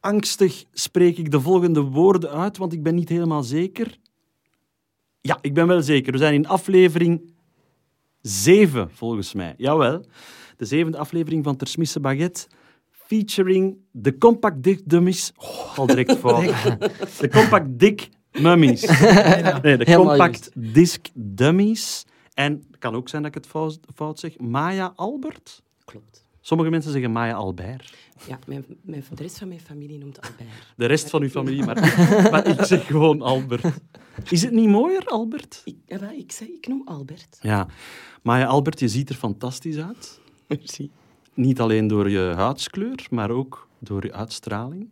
angstig spreek ik de volgende woorden uit, want ik ben niet helemaal zeker. Ja, ik ben wel zeker. We zijn in aflevering 7, volgens mij. Jawel. De 7e aflevering van Ter Smisse Baguette, featuring de Compact Disc Dummies. Oh, al direct fout. De Compact Disc Mummies. Nee, de Compact Disc Dummies. En het kan ook zijn dat ik het fout zeg. Maya Albert? Klopt. Sommige mensen zeggen Maya Albert. Ja, de rest van mijn familie noemt Albert. De rest van uw familie, maar ik zeg gewoon Albert. Is het niet mooier, Albert? Ik noem Albert. Ja. Maya Albert, je ziet er fantastisch uit. Merci. Niet alleen door je huidskleur, maar ook door je uitstraling.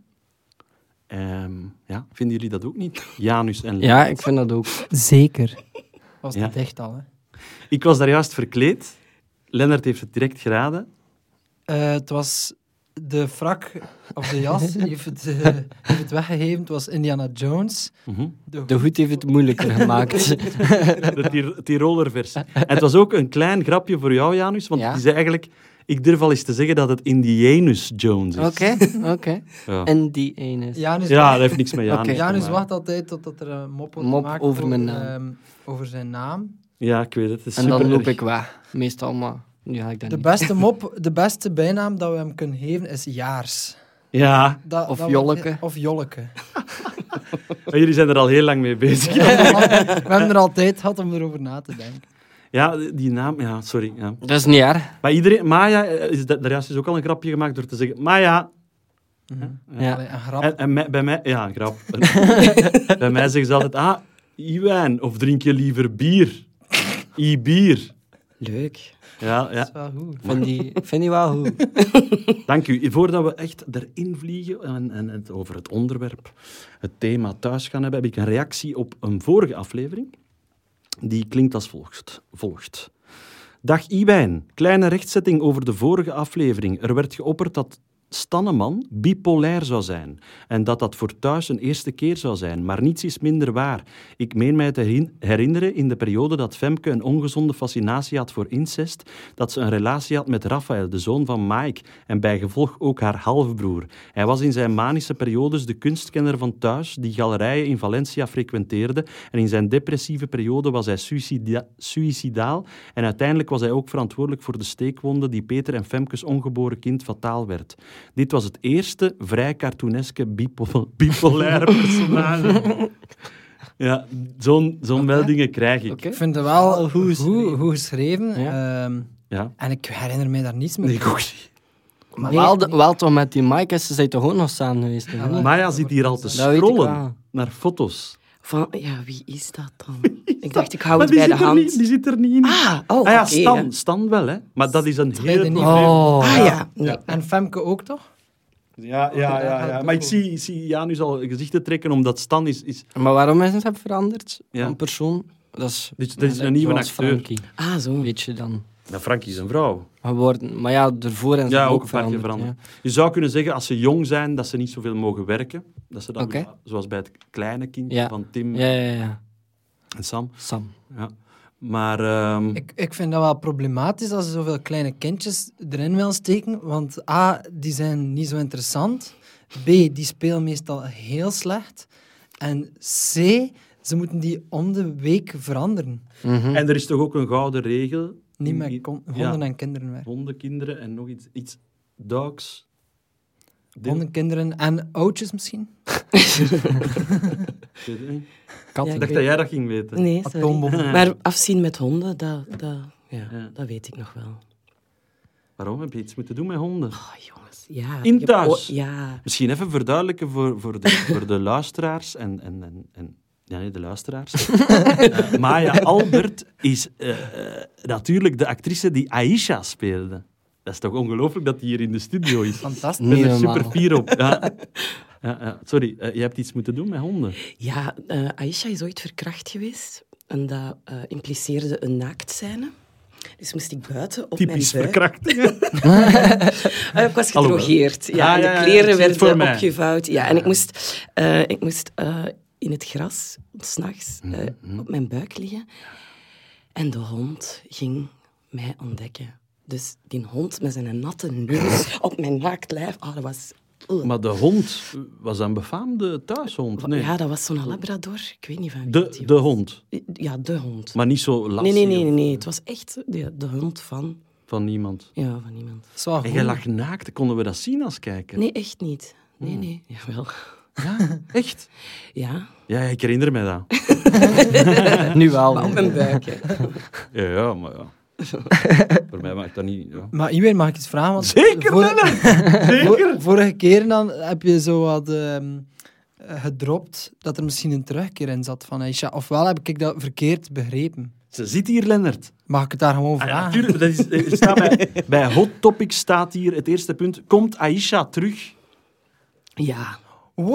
Vinden jullie dat ook niet? Janus en Lennart. Ja, ik vind dat ook. Zeker. Was Ja. het echt al, hè? Ik was daar juist verkleed. Lennart heeft het direct geraden. Het was de frak, of de jas, heeft het weggegeven. Het was Indiana Jones. De hoed heeft het moeilijker gemaakt. De Tiroler versie. En het was ook een klein grapje voor jou, Janus, want Ja. het is eigenlijk... Ik durf al eens te zeggen dat het Indianus Jones is. Oké. Ja. En die ene. Janus, Ja, dat heeft niks met Janus Oké. te Janus maken. wacht altijd totdat er een mop wordt Mop gemaakt over mijn naam. over zijn naam. Ja, ik weet het. Het is En dan super loop erg. ik weg. Meestal, maar nu ga ik dat De niet. beste mop, de beste bijnaam dat we hem kunnen geven is Jaars. Ja, Of dat Jolleke. Of Jolleke. maar jullie zijn er al heel lang mee bezig. We hebben er altijd gehad om erover na te denken. Ja, die naam... Ja, sorry. Ja. Dat is niet erg. Maar iedereen... Maya, daar juist is ook al een grapje gemaakt door te zeggen... Maya... Ja. Allee, een grap. En bij mij... Ja, een grap. Bij mij zeggen ze altijd... Iwijn, of drink je liever bier? I-bier. Leuk. Ja. Dat is wel goed. Vind die wel goed. Dank u. Voordat we echt erin vliegen en het over het onderwerp, het thema thuis gaan hebben, heb ik een reactie op een vorige aflevering. Die klinkt als volgt. Dag Iwijn. Kleine rechtzetting over de vorige aflevering. Er werd geopperd dat Stanneman bipolair zou zijn en dat voor thuis een eerste keer zou zijn, maar niets is minder waar. Ik meen mij te herinneren in de periode dat Femke een ongezonde fascinatie had voor incest, dat ze een relatie had met Raphaël, de zoon van Mike, en bijgevolg ook haar halfbroer. Hij was in zijn manische periodes de kunstkenner van thuis, die galerijen in Valencia frequenteerde, en in zijn depressieve periode was hij suïcidaal en uiteindelijk was hij ook verantwoordelijk voor de steekwonde die Peter en Femkes ongeboren kind fataal werd. Dit was het eerste vrij cartooneske bipolaire personage. Ja, zo'n meldingen krijg ik. Oké. Ik vind het wel Goed goed geschreven. Ja. Ja. En ik herinner me daar niets meer Nee, van. goed. Maar wel toch met die Mike is ze toch ook nog samen geweest? hè? Ja, Maya zit hier al te Dat weet ik scrollen wel. naar foto's. Wie is dat dan? Ik dacht, ik hou Maar het bij de hand. Die zit er niet in. Ja, Stan. Stan wel, hè. Maar dat is een Tweede heel... niet. Ja. Nee. En Femke ook, toch? Ja. Maar ik zie Janus al gezichten trekken, omdat Stan is... Maar waarom is het veranderd Ja. van persoon? Dat is, Dat is een nieuwe zoals acteur. Frankie, Zo. weet je dan. Ja, Frankie is een vrouw. Geworden. Maar ja, ervoor en Ja, ook ook een paar keer veranderd. Je zou kunnen zeggen, als ze jong zijn, dat ze niet zoveel mogen werken. Dat ze dan, Oké. zoals bij het kleine kind Ja. van Tim Ja. en Sam. Sam. Ja. Maar Ik vind dat wel problematisch als ze zoveel kleine kindjes erin willen steken. Want A, die zijn niet zo interessant. B, die spelen meestal heel slecht. En C, ze moeten die om de week veranderen. Mhm. en er is toch ook een gouden regel. Niet met Ja. honden en kinderen werken. Honden, kinderen en nog iets dogs. Honden, kinderen en oudjes misschien. Ik weet het niet. Kat. Ja, Ik dacht dat jij dat ging weten. Nee, sorry. Atoombom. Maar afzien met honden, Ja. dat weet ik nog wel. Waarom? Heb je iets moeten doen met honden? Oh, jongens. Ja. In Ik heb- thuis? Ja. Misschien even verduidelijken voor de luisteraars en ja, nee, de luisteraars. Maya Albert is natuurlijk de actrice die Aisha speelde. Dat is toch ongelooflijk dat die hier in de studio is. Fantastisch. Ik ben er Niet super normaal. fier op. Ja. Sorry, je hebt iets moeten doen met honden. Ja, Aisha is ooit verkracht geweest. En dat impliceerde een naaktscène. Dus moest ik buiten op Typisch mijn buik... verkrachtingen. Ik was Alhoewel. gedrogeerd. Ja, Ah, en ja, de ja, kleren zie het voor werden mij. opgevouwd. Ja, en ik moest in het gras, 's nachts, op mijn buik liggen. En de hond ging mij ontdekken. Dus die hond met zijn natte neus op mijn naakt lijf. Dat was Maar de hond, was dat een befaamde thuishond? Nee. Ja, dat was zo'n labrador. Ik weet niet van wie De was. hond, Ja, de hond. maar niet zo lastig Nee. Het was echt de hond van niemand. Ja, van iemand. Dat is wel En goed. jij lag naakt, konden we dat zien als kijker? Nee, echt niet. Nee. Jawel. Ja, echt? Ja, Ja, ik herinner me dat. Nu wel. maar op mijn buik. Hè. Ja, maar ja. Voor mij maakt dat niet... Ja. Maar Iwer, mag ik iets vragen? Want Zeker, Zeker! Vorige keer dan heb je zo wat gedropt dat er misschien een terugkeer in zat van Aisha. Ofwel heb ik dat verkeerd begrepen. Ze zit hier, Lennart. Mag ik het daar gewoon Ah, ja, vragen? natuurlijk. Er staat bij Hot Topic staat hier het eerste punt. Komt Aisha terug? Ja. Wow!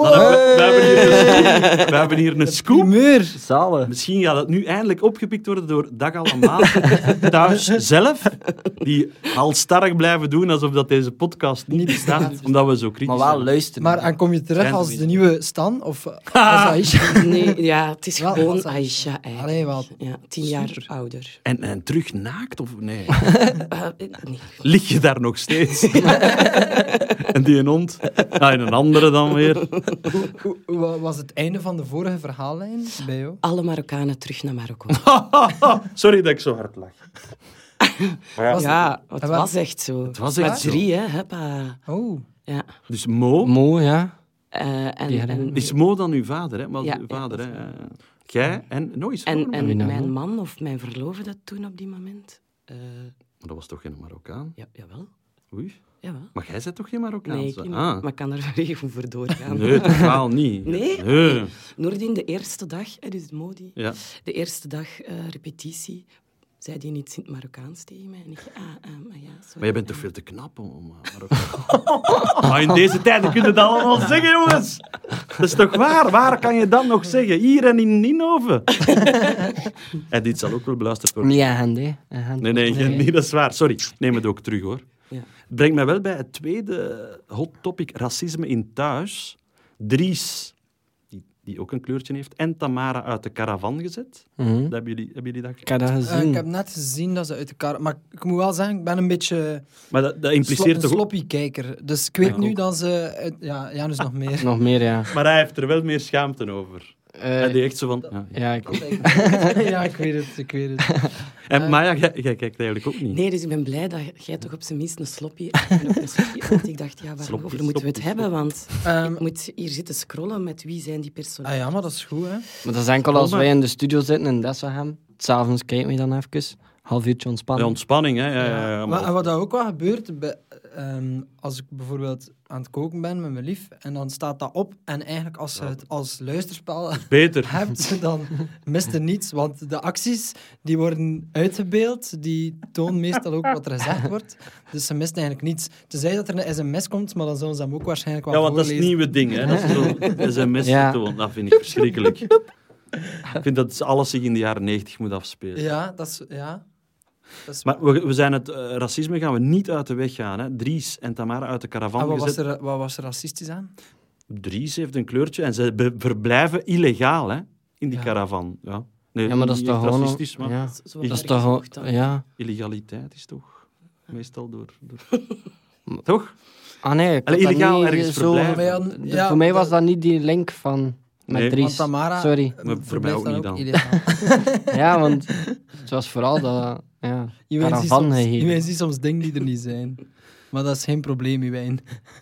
We hebben hier een scoop. Primeur. Zalig. Misschien gaat het nu eindelijk opgepikt worden door Dag Allemaal thuis zelf, die halstarrig blijven doen alsof dat deze podcast niet bestaat, omdat we zo kritisch Maar wel zijn. luisteren. Maar en kom je terug Zijn als er de niet. nieuwe Stan? Of als Aisha? Nee, ja, het is Wel, gewoon als Aisha eigenlijk. Allee, wat. Ja, 10 jaar ouder. En terug naakt of nee? Nee. Lig je daar nog steeds? En die een hond? Ah, en een andere dan weer. Hoe was het einde van de vorige verhaallijn bij jou? Alle Marokkanen terug naar Marokko. Sorry dat ik zo hard lach. Maar ja, Was- Ja, het En wat- was echt zo. het was Met echt zo. 3, hè. Huppa. Oh. Ja. Dus Mo, Mo, ja. En is Mo dan uw vader? Hè? Maar Ja, uw ja, vader, dat hè? is Jij en nog eens En, voor me. en Wie nou? mijn man of mijn verloofde toen op die moment? Maar dat was toch geen Marokkaan? Ja, jawel. Oei. Jawel. Maar jij bent toch geen Marokkaan? Nee, ik niet, Ah. maar ik kan er even voor doorgaan. Nee, totaal niet. Nee? Nee. Noordin, de eerste dag, hè, dus Modi, Ja. de eerste dag repetitie, zei hij niet in het Marokkaans tegen mij. En ik, maar ja, sorry. Maar je bent toch veel te knap om Marokkaan. Maar in deze tijden kun je dat allemaal zeggen, jongens. Dat is toch waar? Waar kan je dat nog zeggen? Hier en in Ninove. En dit zal ook wel beluisterd worden. Niet aan hè. Nee, dat is waar. Sorry, neem het ook terug, hoor. Ja. Het brengt mij wel bij het tweede hot topic, racisme in thuis. Dries, die ook een kleurtje heeft, en Tamara uit de caravan gezet. Mhm. Hebben jullie dat Ik heb dat gezien. Ik heb net gezien dat ze uit elkaar... Maar ik moet wel zeggen, ik ben een beetje Maar dat impliceert een toch ook... sloppy-kijker. Dus ik weet Ja, nu ook. dat ze... Ja, Janus nog meer. Nog meer, ja. Maar hij heeft er wel meer schaamte over. Hij deed echt zo van... Ja. Ja, ik... Ja, ik weet het. En Maya, jij kijkt eigenlijk ook niet. Nee, dus ik ben blij dat jij toch op zijn minst een sloppy... en ook een sloppy want ik dacht, ja, Sloppy, waarover moeten we het sloppy, hebben? Want Ehm, ik moet hier zitten scrollen met wie zijn die personages. ja, maar dat is goed, hè. Maar dat is enkel als wij in de studio zitten in Dessegem. S'avonds kijken we dan even. Half uurtje De ontspannen. ontspanning, hè. Ja, Maar, en wat dat ook wel gebeurt, als ik bijvoorbeeld aan het koken ben met mijn lief, en dan staat dat op, en eigenlijk als je het als luisterspel beter. hebt, dan mist er niets. Want de acties, die worden uitgebeeld, die tonen meestal ook wat er gezegd wordt. Dus ze mist eigenlijk niets. Tenzij dat er een sms komt, maar dan zullen ze hem ook waarschijnlijk wel Ja, want dat is het voorlezen. nieuwe ding, hè. Dat is zo'n sms Ja. toon. Dat vind ik verschrikkelijk. Ik vind dat alles zich in de jaren 90 moet afspelen. Ja, dat is... Ja. Dat is Maar we zijn het racisme gaan we niet uit de weg gaan. Hè. Dries en Tamara uit de caravan wat gezet. wat was er racistisch aan? Dries heeft een kleurtje en ze verblijven illegaal, hè, in die Ja. caravan. Ja. Nee, Ja, maar dat is niet toch echt gewoon... racistisch, maar Ja. Zo Dat is ver toch... gezocht dan. Ja. illegaliteit is toch meestal door... Toch? Ah nee, ik Allee, had dat illegaal niet ergens zo... verblijven. Ja, Voor mij was dat- dat niet die link van... Met Nee. Dries. Want Tamara Sorry. Maar voor mij verblijft ook dan niet dan. illegaal. Ja, want het was vooral dat... Ja, Iwijn ziet caravan soms- gegeven. Iwijn ziet soms dingen die er niet zijn. Maar dat is geen probleem, Iwijn.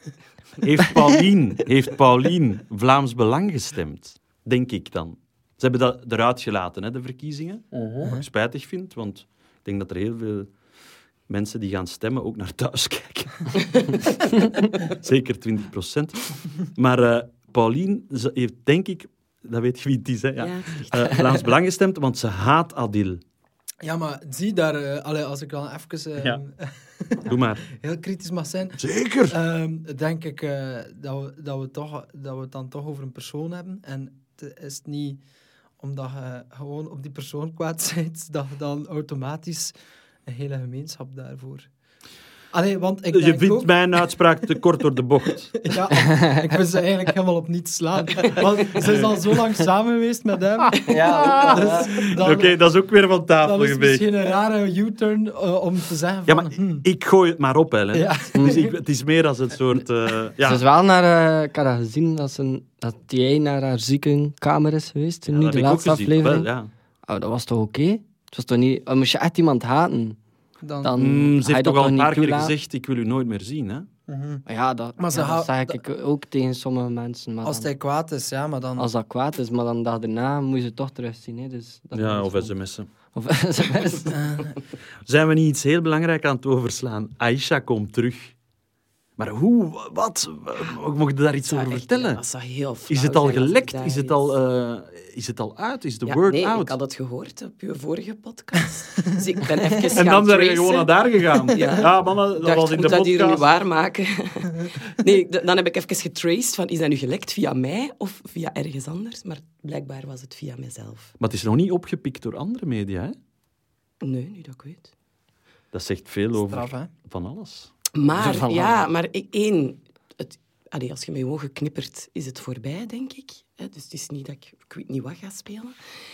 Heeft Paulien Vlaams Belang gestemd? Denk ik dan. Ze hebben dat eruit gelaten, hè, de verkiezingen. Wat ik spijtig vind, want ik denk dat er heel veel mensen die gaan stemmen ook naar thuis kijken. Zeker 20%. Maar Paulien ze heeft, denk ik, dat weet je wie het is, hè? Ja. Ja, het is echt- Vlaams Belang gestemd, want ze haat Adil. Ja, maar zie daar... als ik dan even Ja. Doe maar. heel kritisch mag zijn... Zeker. denk ik dat we het dan toch over een persoon hebben. En het is niet omdat je gewoon op die persoon kwaad bent, dat je dan automatisch een hele gemeenschap daarvoor... Allee, want ik Je denk vindt ook... mijn uitspraak te kort door de bocht. Ja, ik wil ze eigenlijk helemaal op niets slaan. Want ze is al zo lang samen geweest met hem. Ja, Dus dan, Oké, dat is ook weer van tafel dan is het geweest. misschien een rare U-turn om te zeggen Ja, van... maar ik gooi het maar op, hè. Ja. Dus het is meer als een soort... Ze ja, is wel naar... ik had dat gezien, dat jij naar haar ziekenkamer is geweest. Ja, Nu dat de heb ik ook laatste gezien. aflevering. Wel, ja. Oh, dat was toch oké? Het was toch niet... moest je echt iemand haten, dan Ze ga je heeft dat toch al een niet paar keer toelaten? gezegd, ik wil u nooit meer zien, hè. Maar ja, dat, Maar ze dat hou- zeg ik ook tegen sommige mensen. Maar Als dan- hij kwaad is, ja, maar dan... als dat kwaad is, maar dan de dag daarna moet je ze toch terugzien. Hè. Dus dat Ja, is of gewoon- sms'en. Of sms. Zijn we niet iets heel belangrijk aan het overslaan? Aisha komt terug. Maar hoe? Wat? Mocht je daar iets over vertellen? Dat zou heel flauw Is het al zijn als ik gelekt? daar Is het al uit? Is de Ja, word nee, out? ik had het gehoord op uw vorige podcast. Dus ik ben even En dan ben je tracen. gewoon naar daar gegaan. Ja. Ja, mannen, dat Dacht, was in moet de dat hier nu podcast. waarmaken? Nee, dan heb ik even getraced van, is dat nu gelekt via mij of via ergens anders? Maar blijkbaar was het via mijzelf. Maar het is nog niet opgepikt door andere media, hè? Nee, niet dat ik weet. Dat zegt veel over Straf, hè? van alles. Maar, Van ja, alles. maar als je met je ogen knippert, is het voorbij, denk ik. Dus het is niet dat ik weet niet wat ga spelen.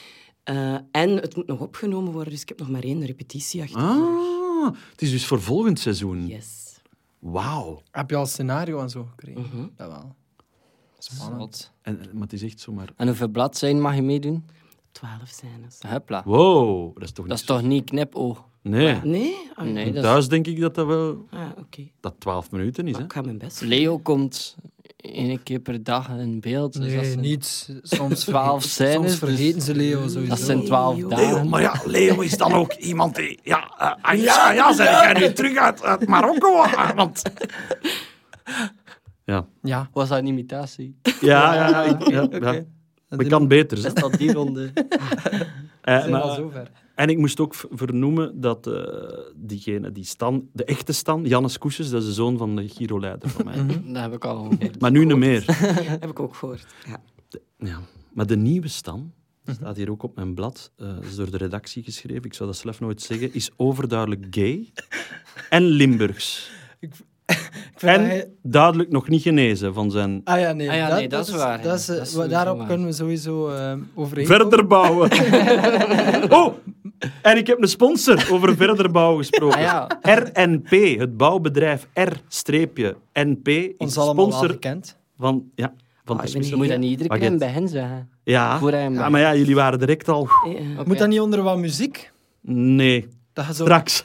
En het moet nog opgenomen worden, dus ik heb nog maar 1 repetitie achter de rug. Ah, het is dus voor volgend seizoen. Yes. Wauw. Heb je al scenario en zo gekregen? Mhm. Dat wel. Spannend. Maar het is echt zomaar... En hoeveel bladzijden mag je meedoen? 12 scènes. Hupla. Wow, dat is toch Dat niet is toch niet knipoog? Nee. Nee? Ah, Nee, En dat is... thuis denk ik dat dat wel... Ah, oké. Dat 12 minuten is, Maar hè? ik ga mijn best doen. Leo komt 1 keer per dag in beeld. Dus dat Nee, zijn- niet. Soms 12 scènes, Soms dus- vergeten ze Leo sowieso. Dat zijn 12 Leo. dagen. maar ja, Leo is dan ook iemand die... Ja, zeg jij nu terug uit Marokko? Want... Ja. Ja. Was dat een imitatie? Ja. Ik kan beter, Is hè. dat die ronde? Zijn al Maar- zover. En ik moest ook vernoemen dat diegene, die Stan, de echte Stan, Jannes Koesjes, dat is de zoon van de Giro-leider van mij. Dat heb ik al gehoord. Maar nu niet meer. Heb ik ook gehoord. Ja. Ja. Maar de nieuwe Stan, staat hier ook op mijn blad, is door de redactie geschreven, ik zou dat zelf nooit zeggen, is overduidelijk gay en Limburgs. Ik vind dat En hij- duidelijk nog niet genezen van zijn Ah ja, nee. Ah ja, nee, dat is waar, ja. Dat is, Dat is sowieso daarop waar. kunnen we sowieso overeenkomen. verder bouwen. Oh, en ik heb een sponsor over verder bouwen gesproken. Ah ja. RNP, het bouwbedrijf R-NP, is Ons allemaal wel sponsor gekend. van... Ja, van Ah, de ik ben Je moet dat niet iedere keer Baguette. bij hen zeggen. Ja. Voor hem. Ja, maar ja, jullie waren direct al... Ja. Moet dat niet onder wat muziek? Nee, Dat je zo... straks.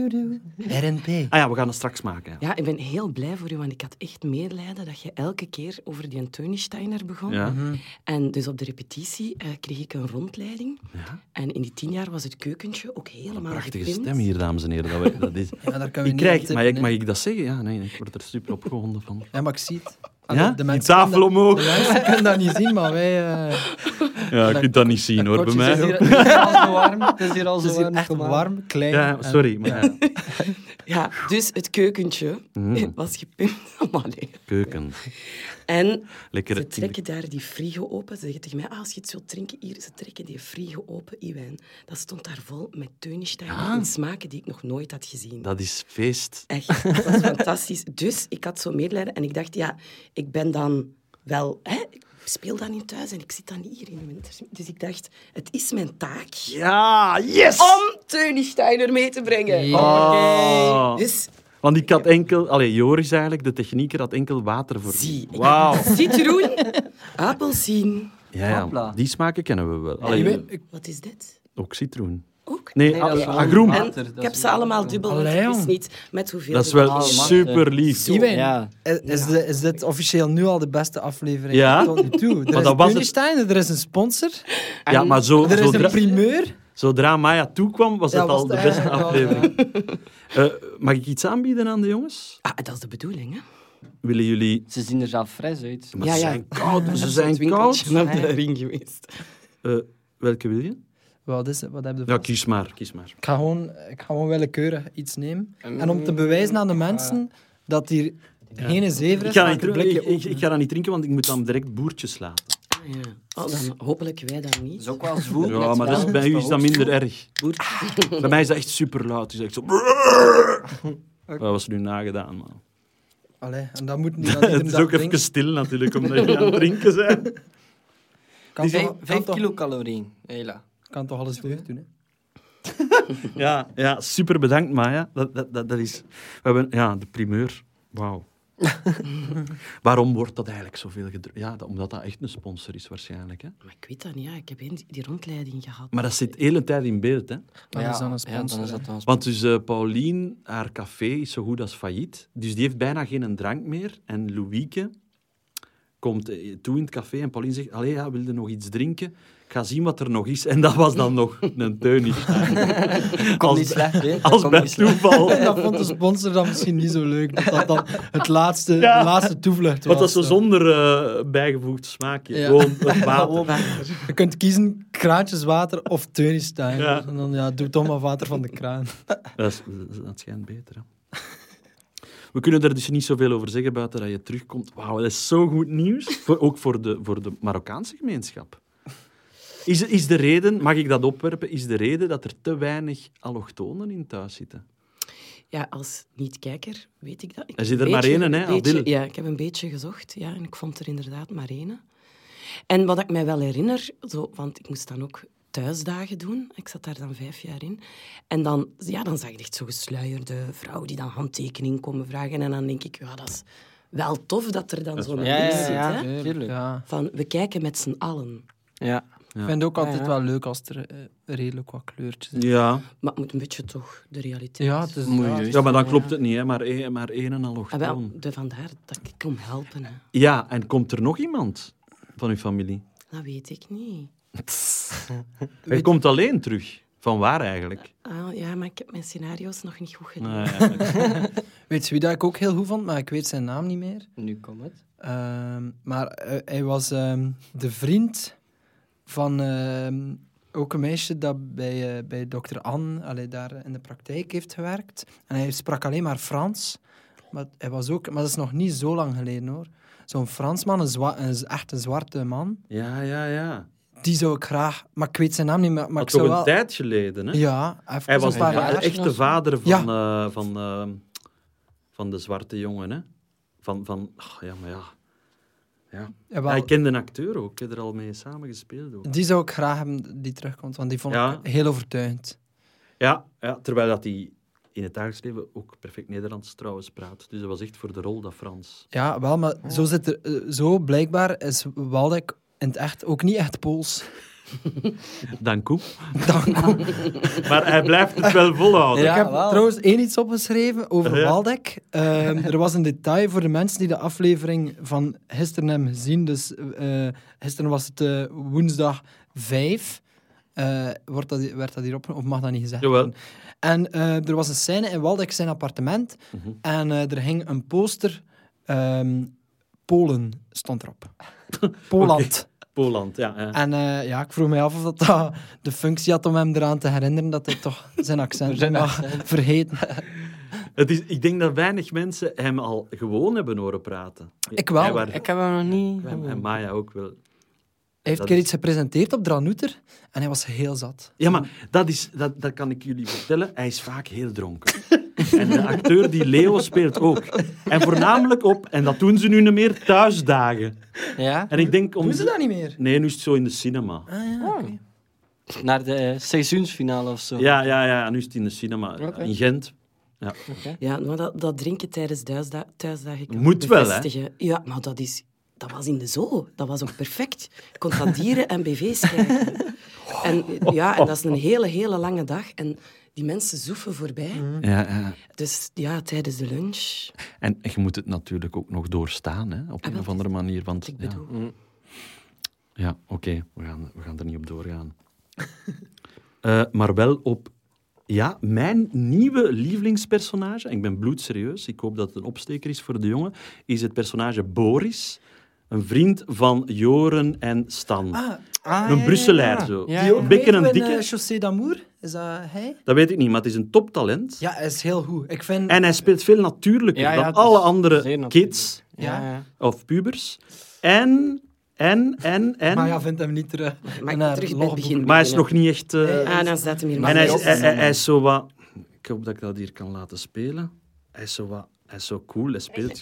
RNP. Ah ja, we gaan het straks maken. Ja. Ja, ik ben heel blij voor u, want ik had echt medelijden dat je elke keer over die Teunensteiner begon. Ja. En dus op de repetitie kreeg ik een rondleiding. Ja. En in die 10 jaar was het keukentje ook helemaal Prachtige gepimpt. stem hier, dames en heren. Dat is... Ja, daar kunnen we Ik niet krijg... aan Maar tippen, mag hè. ik dat zeggen? Ja, nee, ik word er super opgewonden van. Ja, maar ik zie het. Ja? De Die mensen tafel kunnen dat- omhoog. De mensen kunnen dat niet zien, maar wij... Ja, je kunt dat niet zien, hoor, bij kortje mij. zit Het is hier al zo warm. Het is hier al Het zo is hier warm. echt gemaakt. warm, klein. Ja, en- sorry, maar ja. Ja, dus het keukentje was gepimpt. Maar nee. Keuken. En Lekker. ze trekken daar die frigo open. Ze zeggen tegen mij, als je het wilt drinken, hier, ze trekken die frigo open, Iwijn. Dat stond daar vol met Teunensteiner en smaken die ik nog nooit had gezien. Dat is feest. Echt, dat was fantastisch. Dus ik had zo medelijden en ik dacht, ja, ik ben dan wel... Hè, ik speel dan niet thuis en ik zit dan hier in de winter. Dus ik dacht, het is mijn taak Ja, yes! om Teunensteiner mee te brengen. Oh. Dus Want ik had enkel... Allee, Joris eigenlijk, de technieker, had enkel water voor. zie, ik Wauw. heb citroen, appelsien. Ja, Hopla. die smaken kennen we wel. Je Allee, weet- Wat is dit? ook citroen. Ook? Nee, Nee, dat is gewoon agroen. water. En dat ik heb is ze wel- allemaal dubbel, want Allee, ik wist jong. niet met hoeveel... Dat is wel Ah, super lief. Iwijn, Ja. is dit officieel nu al de beste aflevering Ja? tot nu toe? Er Maar is dat was het. Teunensteiner, er is een sponsor, Ja, maar er is een zodra, primeur. zodra Maya toekwam, was Ja, het was al het de beste eigenlijk wel, aflevering. Mag ik iets aanbieden aan de jongens? Ah, dat is de bedoeling, hè? Willen jullie... Ze zien er zelf fris uit. Maar Ja, ze ja. zijn koud. Ze Het zijn winkeltje koud. naar de ring geweest. Welke wil je? Wat is het? Wat heb je Ja, vast? kies maar. Kies maar. Ik ga gewoon willekeurig iets nemen. En om te bewijzen aan de mensen dat hier geen zever Ik is, ga, ga niet ik een drinken, blikje ik ga dat niet drinken, want ik moet dan direct boertjes laten. Ah, ja. Oh, dan hopelijk wij dan Dat niet. is ook wel zwoel. Ja, maar dat is, bij u is dat minder erg. Bij mij is dat echt super luid. Het is echt zo... Dat was nu nagedaan, man. Allee, en dat moet niet aan iedere Het is dag ook drinken. even stil natuurlijk, omdat je aan het drinken bent. Kan toch, 5 kilocalorieën. Hela. kan toch alles deugd doen, hè? Ja, super bedankt, Maya. Dat is... We hebben de primeur. Wauw. Waarom wordt dat eigenlijk zoveel gedrukt? Ja, omdat dat echt een sponsor is waarschijnlijk. Hè? Maar ik weet dat niet, ja. Ik heb die rondleiding gehad. Maar dat zit de hele tijd in beeld. Hè? Dat is dan een sponsor, dan is dat hè. dan een Want dus Paulien, haar café is zo goed als failliet. Dus die heeft bijna geen drank meer. En Louieke komt toe in het café en Paulien zegt, allee, ja, wil je nog iets drinken? Ik ga zien wat er nog is. En dat was dan nog een Teunisch. Komt niet slecht, hè? Als Komt bij niet slecht. toeval. En dat vond de sponsor dan misschien niet zo leuk. Dat dat dan de laatste toevlucht was. Want dat is zo zonder bijgevoegd smaakje. Ja. Gewoon het water. Je kunt kiezen kraantjes water of Teunistein. Ja. En dan doe toch maar water van de kraan. Dat schijnt beter, hè. We kunnen er dus niet zoveel over zeggen buiten dat je terugkomt. Wauw, dat is zo goed nieuws. Ook voor de Marokkaanse gemeenschap. Is de reden, mag ik dat opwerpen, is de reden dat er te weinig allochtonen in thuis zitten? Ja, als niet-kijker weet ik dat. Ik Er heb zit er een maar beetje- één, hè, een beetje- Adil? Ja, ik heb een beetje gezocht, ja, en ik vond er inderdaad maar één. En wat ik mij wel herinner, want ik moest dan ook thuisdagen doen. Ik zat daar dan 5 jaar in. En dan zag ik echt zo gesluierde vrouwen die dan handtekening komen vragen. En dan denk ik, ja, dat is wel tof dat er dan zo'n Ja, mix ja, zit. ja. Hè? Tuurlijk. Ja. Van, we kijken met z'n allen. Ja. Ik vind het ook altijd Ja. wel leuk als er redelijk wat kleurtjes zijn. Ja. Maar het moet een beetje toch de realiteit. Ja, het is... Moet je ja. juist. Ja, maar dan klopt het niet, hè. Maar één Ah, allochtoon. wel, vandaar dat ik kom helpen. Hè. Ja, en komt er nog iemand van uw familie? Dat weet ik niet. Je komt alleen terug. Van waar eigenlijk? Ah, ja, maar ik heb mijn scenario's nog niet goed gedaan. Weet je wie dat ik ook heel goed vond, maar ik weet zijn naam niet meer. Nu komt het. Maar hij was de vriend van ook een meisje dat bij dokter Anne daar in de praktijk heeft gewerkt. En hij sprak alleen maar Frans. Maar hij was ook, maar dat is nog niet zo lang geleden hoor. Zo'n Fransman, echt een zwarte man. Ja. Die zou ik graag... Maar ik weet zijn naam niet meer. Maar Dat ik is zou toch wel... een tijd geleden, hè? Ja, even Hij was een paar de jaar. echte vader Ja. van de zwarte jongen, hè? Ja, maar ja. Ja. Jawel. Hij kende een acteur ook. Ik heb er al mee samen gespeeld. Ook. Die zou ik graag hebben die terugkomt, want die vond Ja. ik heel overtuigend. Ja, terwijl dat hij in het dagelijks leven ook perfect Nederlands trouwens praat. Dus dat was echt voor de rol dat Frans. Ja, wel, maar zo blijkbaar is Waldeck in het echt ook niet echt Pools. Dank u. Dank u. Maar hij blijft het wel volhouden. Ja, Ik heb wel. trouwens iets opgeschreven over Ja. Waldeck. Er was een detail voor de mensen die de aflevering van gisteren hebben gezien. Dus gisteren was het woensdag 5. Werd dat hier opgenomen? Of mag dat niet gezegd Jawel. worden? En er was een scène in Waldeck zijn appartement. En er hing een poster. Polen stond erop. Poland. Poland, ja. En ik vroeg mij af of dat de functie had om hem eraan te herinneren dat hij toch zijn accent mag vergeten. Ik denk dat weinig mensen hem al gewoon hebben horen praten. Ik wel. Ik heb hem nog niet... En Maya ook wel. Hij heeft een keer iets gepresenteerd op Dranouter en hij was heel zat. Ja, maar dat kan ik jullie vertellen. Hij is vaak heel dronken. En de acteur die Leo speelt ook. En voornamelijk op, en dat doen ze nu niet meer, thuisdagen. Ja? En ik denk Doen ze dat niet meer? Nee, nu is het zo in de cinema. Ah ja, oké. Naar de seizoensfinale of zo. Ja, nu is het in de cinema. Oké. In Gent. Ja. Ja, maar dat drinken tijdens thuisdagen kan Moet ik wel, hè? bevestigen. Ja, maar dat was in de zoo. Dat was ook perfect. Je kon van dieren en BV's kijken. En dat is een hele lange dag. En die mensen zoeven voorbij. Ja. Dus ja, tijdens de lunch. En je moet het natuurlijk ook nog doorstaan, hè, op een wel, of andere manier. Want, Ik ja, bedoel. oké, we gaan er niet op doorgaan. Maar wel op mijn nieuwe lievelingspersonage. Ik ben bloedserieus. Ik hoop dat het een opsteker is voor de jongen. Is het personage Boris. Een vriend van Joren en Stan. Een Brusselaar zo. Ja, Die ja. ook Een beetje meedoet een in, dikke. Chaussée d'Amour? Is dat hij? Dat weet ik niet, maar het is een toptalent. Ja, hij is heel goed. Ik vind... En hij speelt veel natuurlijker Ja, dan het is alle zeer andere natuurlijk. kids Ja. of pubers. En. Maar ja, vindt hem niet terug. Maar in ik haar terug bij het logboek. begin Maar hij is nog niet echt... Dan staat hem hier en maar hij op. is zo wat... Ik hoop dat ik dat hier kan laten spelen. Hij is zo cool, hij speelt.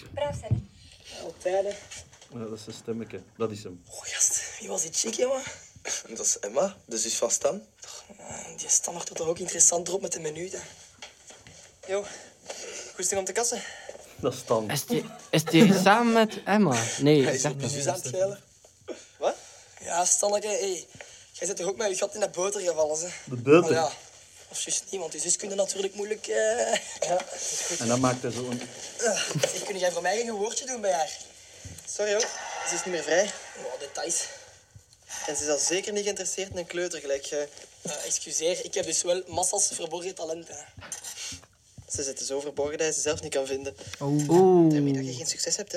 Al tijden. Ja, dat is een stemmetje, dat is hem. Oh, gast, wie was die chick, jongen? Dat is Emma, de zus van Stan. Die Stan wordt toch ook interessanter op met de minuten. Yo, goesting om te kassen? Dat is Stan. Is die samen met Emma? Nee, Hij is zeg op je dat. zus aan het geilen. Wat? Ja, Stanneke, hey. Jij zit toch ook met je gat in de boter gevallen, hè? De buiten. Oh, ja. Of juist niet, want die zus kunnen natuurlijk moeilijk... Ja, dat is goed. En dan maakt hij zo een... Zeg, kun jij voor mij geen woordje doen bij haar? Sorry hoor, ze is niet meer vrij. Oh, details. En ze is al zeker niet geïnteresseerd in een kleuter gelijk jij. Excuseer, ik heb dus wel massas verborgen talenten. Ze zitten zo verborgen dat je ze zelf niet kan vinden. Oeh. Daarmee dat je geen succes hebt, hè.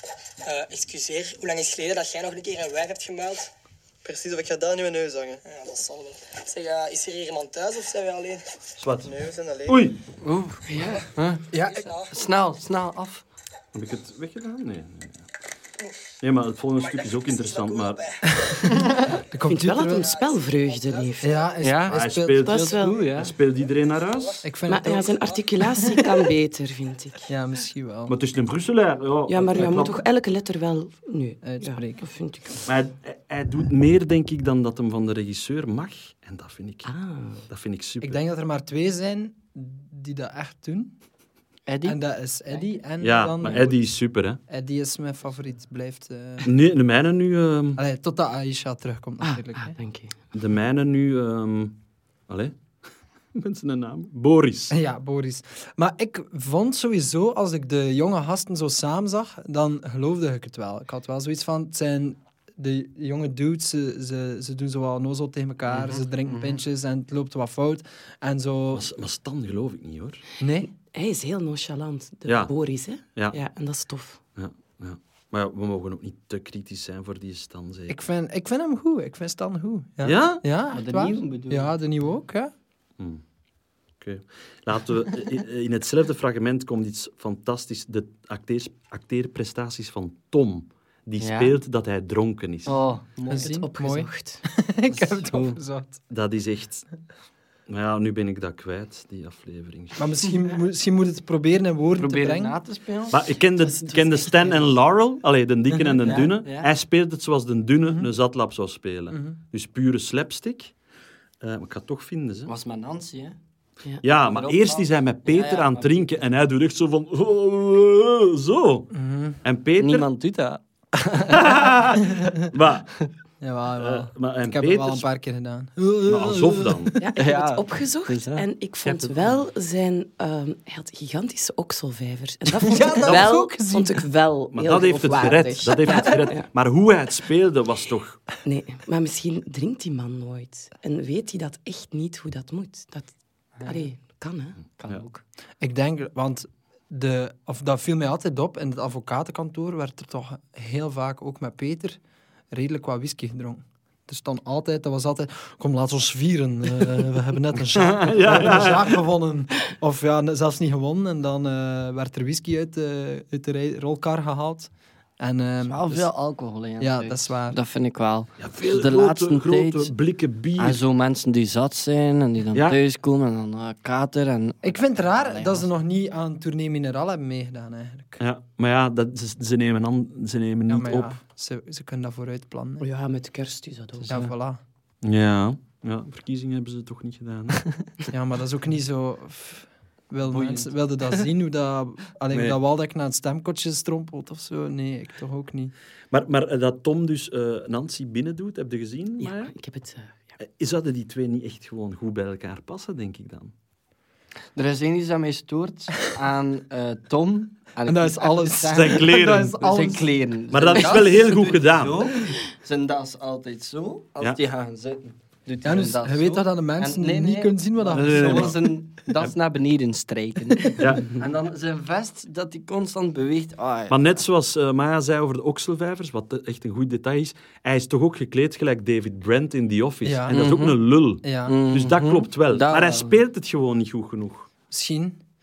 Excuseer, hoe lang is het geleden dat jij nog een keer een wijf hebt gemuild? Precies of ik ga daar nu een neus hangen. Ja, dat zal wel. Zeg, is er hier iemand thuis of zijn we alleen? Zwart. Nee, we zijn alleen. Oei! Oeh, ja. Huh? Ja, Nou, Snel af. Heb ik het weggedaan? Nee. Nee, maar het volgende stuk is ook interessant, maar... Ik vind wel dat hij een spelvreugde heeft. Ja, Hij speelt, Dat is wel... Oeh, ja. hij speelt iedereen naar huis. Ik vind Maar het ook... ja, zijn articulatie kan beter, vind ik. Ja, misschien wel. Maar het is een Brusselaar. Ja, maar je hij moet klapt- toch elke letter wel... Nee, Uitspreken. Ja, dat vind ik. Maar hij doet meer, denk ik, dan dat hem van de regisseur mag. En dat vind ik super. Ik denk dat er maar 2 zijn die dat echt doen. Eddie? En dat is Eddie. En Ja, dan maar Eddie is super, hè. Eddie is mijn favoriet. Blijft... Nee, de mijne nu... Allee, totdat Aisha terugkomt, natuurlijk. hè. Dank je. De mijne nu... Allee? Mensen een naam? Boris. Ja, Boris. Maar ik vond sowieso, als ik de jonge gasten zo samen zag, dan geloofde ik het wel. Ik had wel zoiets van, het zijn de jonge dudes, ze doen zo wat nozel tegen elkaar, ze drinken pintjes en het loopt wat fout. En zo... Maar Stan geloof ik niet, hoor. Nee? Hij is heel nonchalant, de Ja. Boris, hè? Ja. Ja, en dat is tof. Ja. Maar ja, we mogen ook niet te kritisch zijn voor die Stan, zeker. Ik vind hem goed. Ik vind Stan goed. Ja? Ja? Ja, Maar echt de waar. nieuwe bedoel je? Ja, de nieuwe ook, ja. Oké. Laten we... In hetzelfde fragment komt iets fantastisch. De acteerprestaties van Tom. Die Ja. speelt dat hij dronken is. Oh, mooi. Gezien? Mooi. Opgezocht. Ik heb het Zo. opgezocht. Dat is echt... Maar ja, nu ben ik dat kwijt, die aflevering. Maar misschien moet het proberen in woorden Probeer te het brengen. na te spelen. Maar ik kende Stan en Laurel, allee, de dikke en de Ja, dunne. ja. Hij speelt het zoals de dunne een zatlap zou spelen. Dus pure slapstick. Maar ik ga het toch vinden, ze. Was met Nancy, hè? Ja, maar erop eerst gaan. is hij met Peter Ja, ja, aan maar- het drinken en hij doet echt zo van... Zo. En Peter... Niemand doet dat. Maar, Jawel. maar en Ik heb Peter... het wel een paar keer gedaan. Maar alsof dan. Ja, ik heb Ja, het opgezocht dus, hè. en ik vond hebt het wel zijn... hij had gigantische okselvijvers. En dat vond, Ja, ik, dat heb ik wel, ook gezien. vond ik wel Maar heel dat heeft het geloofwaardig. gered. Dat heeft het gered. Ja. Maar hoe hij het speelde was toch... Nee, maar misschien drinkt die man nooit. En weet hij dat echt niet hoe dat moet. Allee, kan, hè. Kan Ja. ook. Ik denk, want dat viel mij altijd op, in het advocatenkantoor werd er toch heel vaak, ook met Peter, redelijk wat whisky gedronken. Dus dan altijd, dat was altijd, kom, laat ons vieren. We hebben net een zaak, we hebben een zaak gewonnen. Of ja, zelfs niet gewonnen. En dan werd er whisky uit de rolkar gehaald. En, Wel dus- veel alcohol in. Ja, dat is waar. Dat vind ik wel. Ja, veel De laatste grote tijd- blikken bier. En zo mensen die zat zijn en die dan Ja. thuiskomen en dan kater en... Ik vind het raar Allee, dat ze nog niet aan Tournee Mineral hebben meegedaan, eigenlijk. Ja, maar ja, ze nemen Ja, niet maar op. ja, ze kunnen dat vooruit plannen. hè. Ja, met kerst is dat ook. Ja, voilà. Ja, verkiezingen hebben ze toch niet gedaan. hè? Ja, maar dat is ook niet zo... Boeiend. Mensen wilden dat zien, hoe dat... Alleen Nee. dat Waldeck naar het stemkotje strompelt of zo. Nee, ik toch ook niet. Maar dat Tom dus Nancy binnendoet, heb je gezien? Ja, Maya? ik heb het... ja. Zouden die twee niet echt gewoon goed bij elkaar passen, denk ik dan? Er is één die aan mij stoort aan Tom. En dat is alles. Zijn kleren. Dat is Zijn alles. kleren. Maar dat is wel heel goed gedaan. Zo. Zijn das altijd zo, als Ja. die gaan zitten. Doet Ja, hij dus zijn das je weet zo. dat aan de mensen En- niet kunnen zien wat dat Nee, Zo nee, maar- zijn das naar beneden strijken. Ja. En dan zijn vest dat hij constant beweegt. Ah, ja. Maar net zoals Maya zei over de okselvijvers, wat echt een goed detail is, hij is toch ook gekleed gelijk David Brent in The Office. Ja. En dat is ook een lul. Ja, Dus dat klopt wel. Dat Maar hij wel. speelt het gewoon niet goed genoeg. misschien.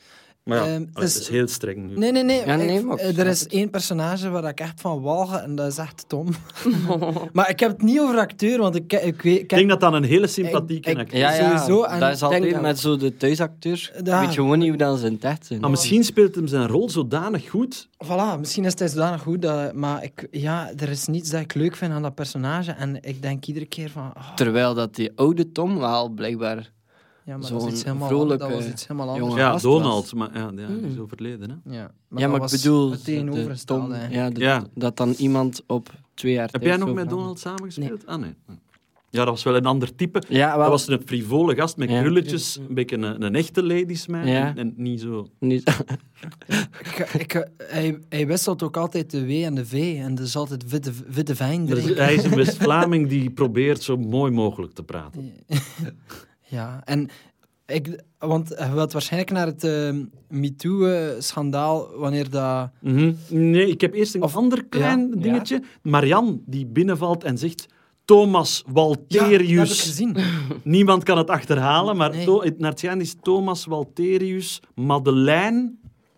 Maar ja, het het is heel streng nu. Nee. Ja, nee, maar ik er snap is het. één personage waar ik echt van walg en dat is echt Tom. Maar ik heb het niet over acteur, want ik weet... Ik denk dat dat een hele sympathieke ik- acteur Ja, is. Sowieso, en dat is altijd denk dat met zo de thuisacteurs. Ja. Weet je gewoon niet hoe dat ze in het echt zijn. Maar misschien speelt hem zijn rol zodanig goed. Voilà, misschien is het zodanig goed, maar er is niets dat ik leuk vind aan dat personage. En ik denk iedere keer van... Terwijl dat die oude Tom wel blijkbaar... ja, maar zo'n dat, is iets helemaal, vrolijke dat was iets helemaal anders. jongen. Ja, gast Donald. Maar ja, die is overleden. Hè? Ja, Ja, maar dat ik bedoel... was het tegenovergestelde Tom, eigenlijk. ja, dat dan iemand op 2 jaar Heb tijd jij nog zo met verandert. Donald samengespeeld? Ah, nee. Ja, dat was wel een ander type. Ja, wel. Dat was een frivole gast met Ja. krulletjes. Een beetje een echte ladiesman. Ja. En niet zo... Niet... Hij wisselt ook altijd de W en de V. En dat is altijd witte wijn Dus drinken. hij is een West-Vlaming die probeert zo mooi mogelijk te praten. Ja, en want je wilt waarschijnlijk naar het MeToo-schandaal, wanneer dat... Mhm. Nee, ik heb eerst een ander klein Ja. dingetje. Marianne, die binnenvalt en zegt... Thomas Ja, dat heb ik Walterius. gezien. Niemand kan het achterhalen, maar Nee. naar het schijn is Thomas Walterius, Madeleine...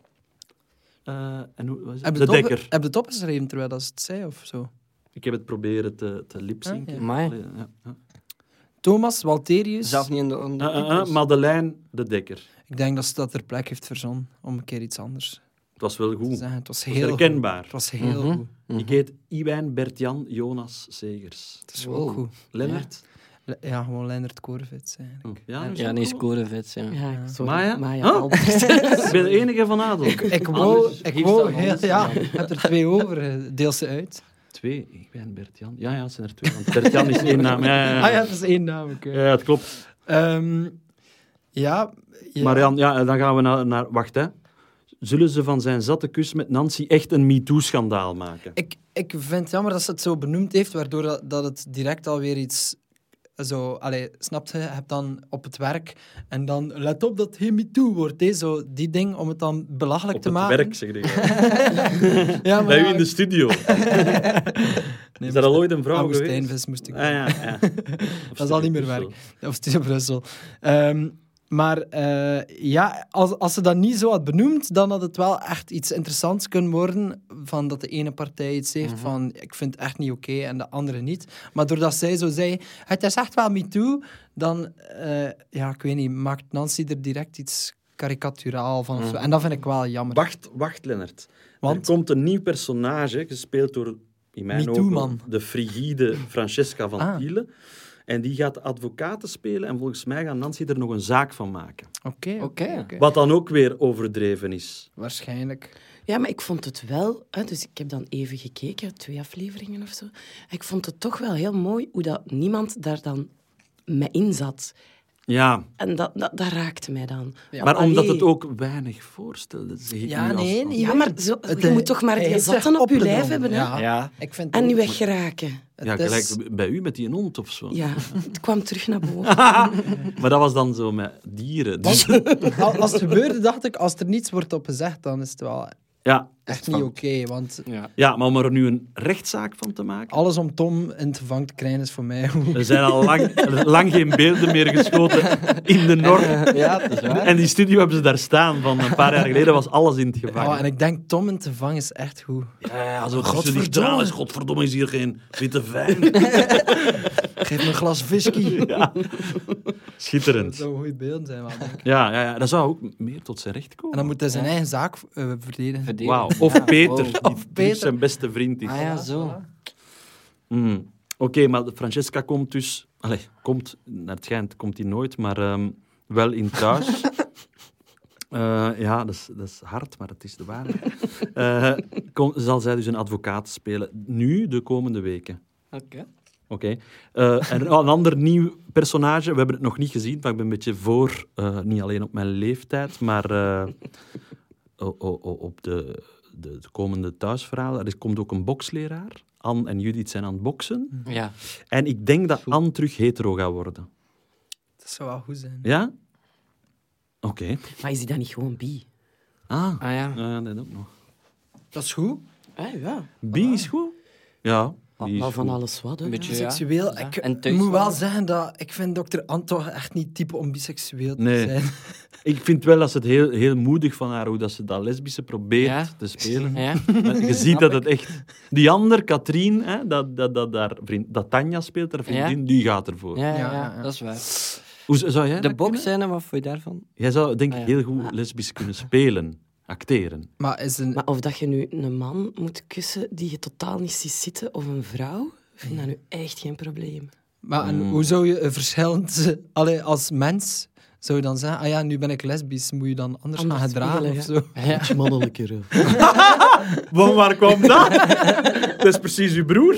en hoe was het? Heb je De het Dekker. heb je het opgeschreven terwijl dat ze het zei, of zo? Ik heb het proberen te lipzinken. Ah, ja. Amai. Ja, ja. Thomas Walterius. Zelf niet in de ondertitels. Madeleine De Dekker. Ik denk dat ze dat ter plekke heeft verzonnen om een keer iets anders Het was wel te goed. zeggen. Het was Het was heel herkenbaar. goed. Het was heel Mhm. goed. Ik heet Iwijn Bert-Jan Jonas Segers. Het is wel Wow. goed. Lennart? Ja, gewoon Leonard Korevits eigenlijk. Oh, ja, Ja, niet scorenvet. Ja. Ja, sorry. Maya? Maya Huh? Albert. Ik ben de enige van adel. Ik wou Anders geeft dat heel... ons, Ja, ja. ik heb er 2 over. Deel ze uit. 2. Ik ben Bert-Jan. Ja, het zijn er 2. Want Bert-Jan is 1 naam. Ja. Ah ja, het is 1 naam. oké. Ja, het klopt. Ja. Marianne, ja, dan gaan we naar... Wacht, hè. Zullen ze van zijn zatte kus met Nancy echt een MeToo-schandaal maken? Ik vind het jammer dat ze het zo benoemd heeft, waardoor dat het direct alweer iets... Zo, snap je? Je hebt dan op het werk en dan let op dat het geen MeToo wordt. Hè? Zo, die ding om het dan belachelijk Op te het maken. werk, zeg ik. Ja, maar Bij u ja, in de studio. nee, Is dat al ooit een vrouw geweest? Woestijnvis moest ik. Ah, ja. Dat is al niet meer werk. Of Studio Brussel. Maar ja, als ze dat niet zo had benoemd, dan had het wel echt iets interessants kunnen worden. Van dat de ene partij iets heeft van ik vind het echt niet oké en de andere niet. Maar doordat zij zo zei, het is echt wel MeToo, dan, ja, ik weet niet, maakt Nancy er direct iets karikaturaal van. Of zo. En dat vind ik wel jammer. Wacht, Lennart. Want? Er komt een nieuw personage, gespeeld door, in mijn MeToo-man. ogen, de frigide Francesca van Ah. Thiele. En die gaat advocaten spelen en volgens mij gaat Nancy er nog een zaak van maken. Oké. Wat dan ook weer overdreven is. Waarschijnlijk. Ja, maar ik vond het wel... Hè, dus ik heb dan even gekeken, 2 afleveringen of zo. Ik vond het toch wel heel mooi hoe dat niemand daar dan mee in zat. Ja, En dat raakte mij dan. Ja, maar omdat allee. het ook weinig voorstelde. Zeg ik Ja, nu als- nee, als- niet Ja, maar zo, je moet toch maar die zatten op je lijf hebben, hè? Ja. Ja. Ik vind En ook- nu weggeraken. Ja, het is- gelijk bij u met die hond of zo. Ja, het kwam terug naar boven. Maar dat was dan zo met dieren. Dus, Als het gebeurde, dacht ik, als er niets wordt op gezegd, dan is het wel ja. echt niet oké. Want Ja, maar om er nu een rechtszaak van te maken... alles om Tom in het gevangen te krijgen is voor mij... Er zijn al lang geen beelden meer geschoten in de Noord. Ja, dat is waar. En die studio hebben ze daar staan. Van een paar jaar geleden was alles in het gevangen. Oh, en ik denk, Tom in het gevangen is echt goed. Ja, zo tussen die Godverdomme. tralies. Godverdomme, is hier geen witte wijn. Geef me een glas whisky. Dat Schitterend. zou goede beelden zijn, wel, denk ik. Ja, dat zou ook meer tot zijn recht En komen. dan moet hij zijn eigen zaak verdedigen. Wauw. Of Ja, Peter, wow. die Of terug Peter. zijn beste vriend is. Ah ja, zo. Oké, maar Francesca komt dus... Naar het schijnt komt hij nooit, maar wel in thuis. Ja, dat is hard, maar het is de waarheid. Zal zij dus een advocaat spelen. Nu, de komende weken. Oké. Oké. En een ander nieuw personage, we hebben het nog niet gezien, maar ik ben een beetje voor, niet alleen op mijn leeftijd, maar op de komende thuisverhalen. Er komt ook een boksleraar. Anne en Judith zijn aan het boksen. Ja. En ik denk dat Anne terug hetero gaat worden. Dat zou wel goed zijn. Ja? Oké. Maar is die dan niet gewoon bi? Ah, Ah ja. dat ook nog. Dat is goed. Ja. Bi is goed? Ja. die is Wel van goed. alles wat, hè. Een beetje, ja. Seksueel. Ja. Ik En thuis moet wel wel. zeggen dat ik vind Dr. Anton echt niet type om biseksueel te Nee. zijn. Ik vind wel dat ze het heel, heel moedig van haar, hoe dat ze dat lesbische probeert Ja. te spelen. Ja. Je ziet dat het echt... Die ander, Katrien, hè, dat Tanja speelt, haar vriendin, die gaat ervoor. Ja, dat is waar. Hoe zou jij De dat kunnen? bokscène, wat vond je daarvan? Jij zou, denk ik, ja. heel goed lesbisch kunnen spelen. Acteren. Maar is een... Maar of dat je nu een man moet kussen die je totaal niet ziet zitten, of een vrouw, vind dat nu echt geen probleem. Maar en hoe zou je verschillend... Allee, als mens zou je dan zeggen... Ah ja, nu ben ik lesbisch. Moet je dan anders gaan gedragen of zo? Ja. Mannelijker. Waar kwam dat? Dat is precies uw broer.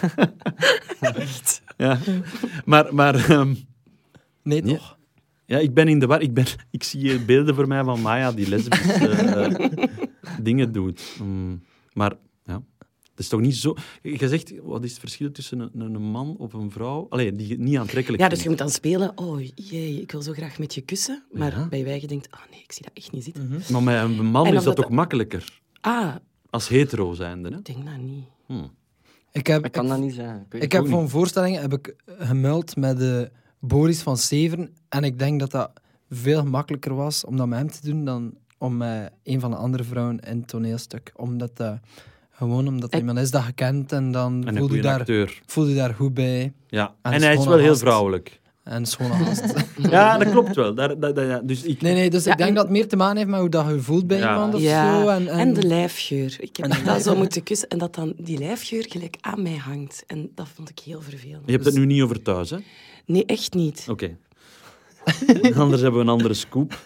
Echt? Ja. Maar Nee, Ja. toch? ja, ik ben in de war. Ik zie beelden voor mij van Maya die lesbische dingen doet. Maar ja, het is toch niet zo... Je zegt, wat is het verschil tussen een man of een vrouw? Allee, die je niet aantrekkelijk Ja, dus vindt. je moet dan spelen. Oh jee, ik wil zo graag met je kussen. Maar Ja. bij wij je denkt, oh nee, ik zie dat echt niet zitten. Maar met een man En is of dat dat- toch makkelijker? Ah, Als hetero zijnde, hè? ik denk dat niet. Ik kan dat niet zeggen. Ik heb voor een voorstelling heb ik gemuild met Boris van Severen. En ik denk dat dat veel makkelijker was om dat met hem te doen dan om met een van de andere vrouwen in het toneelstuk. Omdat hij iemand is dat je kent en dan En een goede acteur. voel je daar goed bij. Ja. En En hij is schone wel heel gast. vrouwelijk. En schone gast. Ja, dat klopt wel. Ja. Dus ik... Nee, dus Ja, ik denk en- dat het meer te maken heeft met hoe dat je voelt bij Ja. iemand of Ja, zo. en de lijfgeur. Ik heb dat zo moeten kussen en dat dan die lijfgeur gelijk aan mij hangt. En dat vond ik heel vervelend. Je hebt het nu niet over thuis, hè? Nee, echt niet. Oké. Anders hebben we een andere scoop.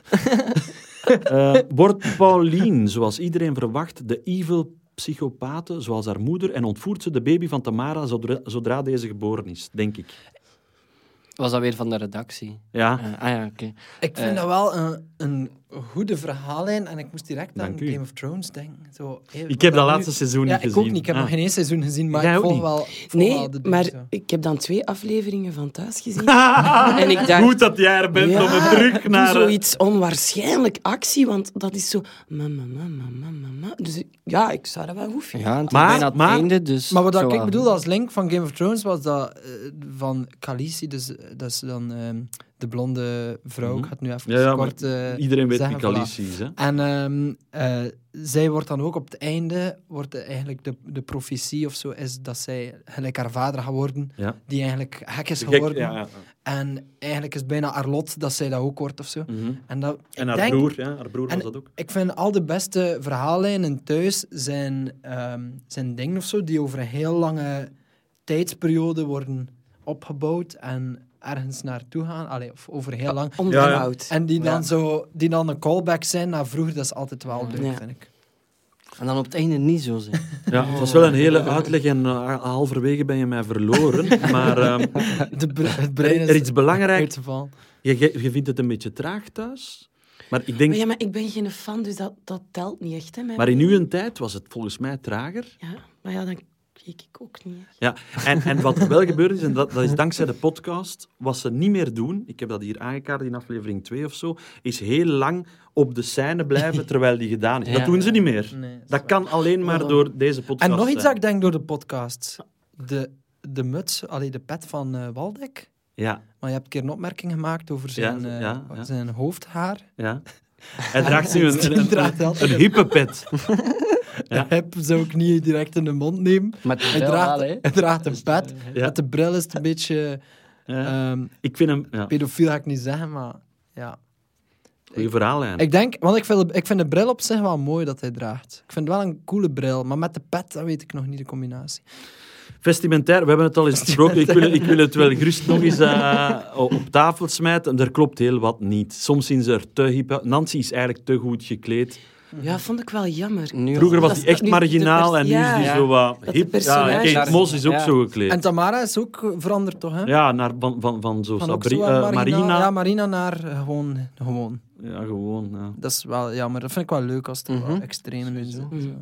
Wordt Pauline, zoals iedereen verwacht, de evil psychopate, zoals haar moeder, en ontvoert ze de baby van Tamara zodra deze geboren is, denk ik. Was dat weer van de redactie? Ja. Oké. Ik vind dat wel een goede verhaallijn en ik moest direct aan Dank u. Game of Thrones denken. Zo, Ik heb dat laatste seizoen ja, niet gezien. ik ook niet. Ik heb Ah. nog geen één seizoen gezien, maar Jij ik ook volg niet? wel Nee, de dingen maar zo. ik heb dan 2 afleveringen van thuis gezien. En ik dacht... Goed dat jij er bent ja, om het terug doe naar... zoiets onwaarschijnlijk actie, want dat is zo... Mama. Dus ja, ik zou dat wel goed vinden. Ja, het is Maar- bijna het maar- einde, dus... Maar wat zo ik wel. bedoel als link van Game of Thrones was dat van Khaleesi, dus dat is dan de blonde vrouw. Ik ga het nu even Ja, maar kort iedereen weet wie zeggen, Khaleesi is, hè? En zij wordt dan ook op het einde, wordt eigenlijk de profetie of zo, is dat zij gelijk haar vader gaat worden, Ja. die eigenlijk gek is Gek, geworden. ja. En eigenlijk is het bijna haar lot dat zij dat ook wordt of zo. Mhm. En, dat, En ik haar denk- broer, ja, haar broer was en dat ook. Ik vind al de beste verhaallijnen thuis zijn dingen of zo, die over een heel lange tijdsperiode worden opgebouwd en ergens naartoe gaan. Allee, of over heel lang. Onderbouwd. En die dan een callback zijn naar vroeger, dat is altijd wel leuk, Ja. vind ik. En dan op het einde niet zo zijn. Ja, het was wel een hele uitleg en halverwege ben je mij verloren. Maar Het brein is er iets belangrijks. uitgevallen. Je vindt het een beetje traag thuis. Maar ik denk... Maar ja, maar ik ben geen fan, dus dat telt niet echt. Hè, Maar in uw tijd was het volgens mij trager. Ja, maar ja, dan keek ik ook niet. Ja, en wat er wel gebeurd is, en dat is dankzij de podcast, wat ze niet meer doen, ik heb dat hier aangekaart in aflevering 2 of zo, is heel lang op de scène blijven terwijl die gedaan is. Ja. Dat doen ze niet meer. Nee, Dat kan alleen maar door deze podcast En nog iets dat zijn. ik denk door de podcast. De muts, de pet van Waldeck. Ja, Maar je hebt een keer een opmerking gemaakt over zijn, ja. zijn hoofdhaar. ja. Hij draagt nu Die draagt altijd een hippe pet. Ja. De hip zou ik niet direct in de mond nemen. Met de Hij bril draagt, wel, hè. hij draagt een pet. Ja. Met de bril is het een beetje... Ja. Ik vind hem... Ja. pedofiel ga ik niet zeggen, maar... Ja. Goeie verhaallijn. Ik denk... Want ik vind de bril op zich wel mooi dat hij draagt. Ik vind het wel een coole bril. Maar met de pet, dat weet ik nog niet, de combinatie. Vestimentair, we hebben het al eens besproken. Ik wil het wel gerust nog eens op tafel smijten. Er klopt heel wat niet. Soms zien ze er te hip. Nancy is eigenlijk te goed gekleed. Ja, vond ik wel jammer. Nu Vroeger was Dat hij is echt nu marginaal de en nu is hij ja. zo wat Dat de hip. Ja, personage- Kate Moss is ook Ja. zo gekleed. En Tamara is ook veranderd, toch? Hè? Ja, naar, van zo Van ook Sabri, zo aan Marina. Ja, Marina naar gewoon. Ja, gewoon. Ja. Dat is wel jammer. Dat vind ik wel leuk als het Mhm. wel extreem is. Sowieso. Zo.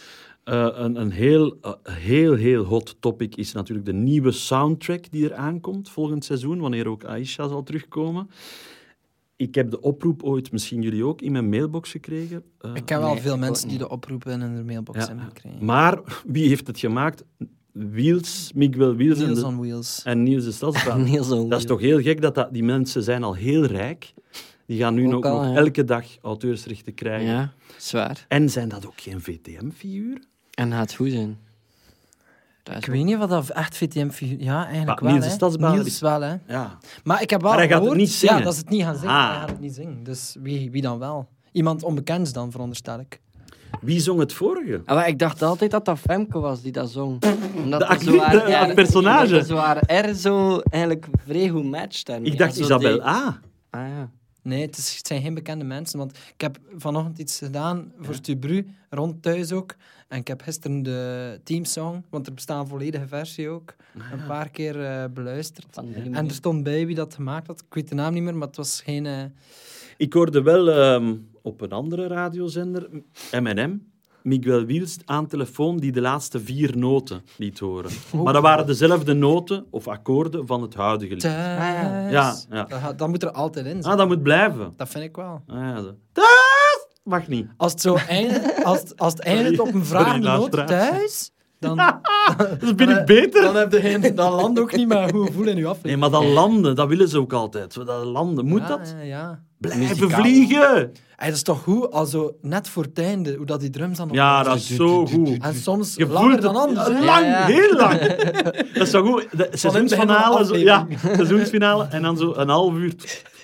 Een heel hot topic is natuurlijk de nieuwe soundtrack die er aankomt volgend seizoen, wanneer ook Aisha zal terugkomen. Ik heb de oproep ooit, misschien jullie ook, in mijn mailbox gekregen. Ik ken wel Nee, veel ik mensen ook die niet. de oproepen in hun mailbox Ja. hebben gekregen. Maar wie heeft het gemaakt? Miguel Wiels Wheels on Wheels. en Niels de Stadsbaan. Heel zo. Dat is toch heel gek dat die mensen zijn al heel rijk. Die gaan nu Ook ook al, nog ja. elke dag auteursrechten krijgen. Ja, zwaar. En zijn dat ook geen VTM-figuren? En gaat het goed zijn. Dat is Ik weet niet wat dat echt VTM-figuur... Ja, eigenlijk Maar wel, Niels de hè. Stadsbader Niels wel, hè. Ja. Maar ik heb wel Maar hij gaat het gehoord... niet zingen. Ja, dat is het niet gaan zingen. Ah. Hij gaat het niet zingen. Dus wie dan wel? Iemand onbekends dan, veronderstel ik. Wie zong het vorige? Maar ik dacht altijd dat dat Femke was die dat zong. Omdat De dat zo actrice, haar het personage. Dat zo haar R zo eigenlijk vrij goed matcht daarmee. Ik dacht Zo Isabel die- A. Ah ja. Nee, het zijn geen bekende mensen. Want ik heb vanochtend iets gedaan voor Stubru, rond thuis ook. En ik heb gisteren de teamsong, want er bestaat een volledige versie ook, een paar keer beluisterd. Van 3 En er minuten. stond bij wie dat gemaakt had. Ik weet de naam niet meer, maar het was geen... Ik hoorde wel op een andere radiozender, M&M, Miguel Wiels aan telefoon die de laatste 4 noten liet horen. Maar dat waren dezelfde noten of akkoorden van het huidige lied. Thuis. Ja, ja. Dat moet er altijd in zitten. Ah, dat moet blijven. Dat vind ik wel. Ah, ja, zo. Thuis! Mag niet. Als het zo eindigt, als het eindigt op een vragende noot, luisteraars. thuis, dan... Dus ben ik beter? Dan, heb je dan land ook niet met een goed gevoel in je Nee, aflevering. maar dat landen, dat willen ze ook altijd. Zo, dat landen, moet dat? Ja. Blijven Muzikaal. vliegen! Hey, dat is toch goed, als zo net voor het einde, hoe dat die drums dan... Ja, dat is zo goed. En soms Je langer voelt dan het anders. hè. lang, Ja. heel lang. Dat is zo goed. De seizoensfinale, zo, ja, aflevering. seizoensfinale en dan zo een half uur.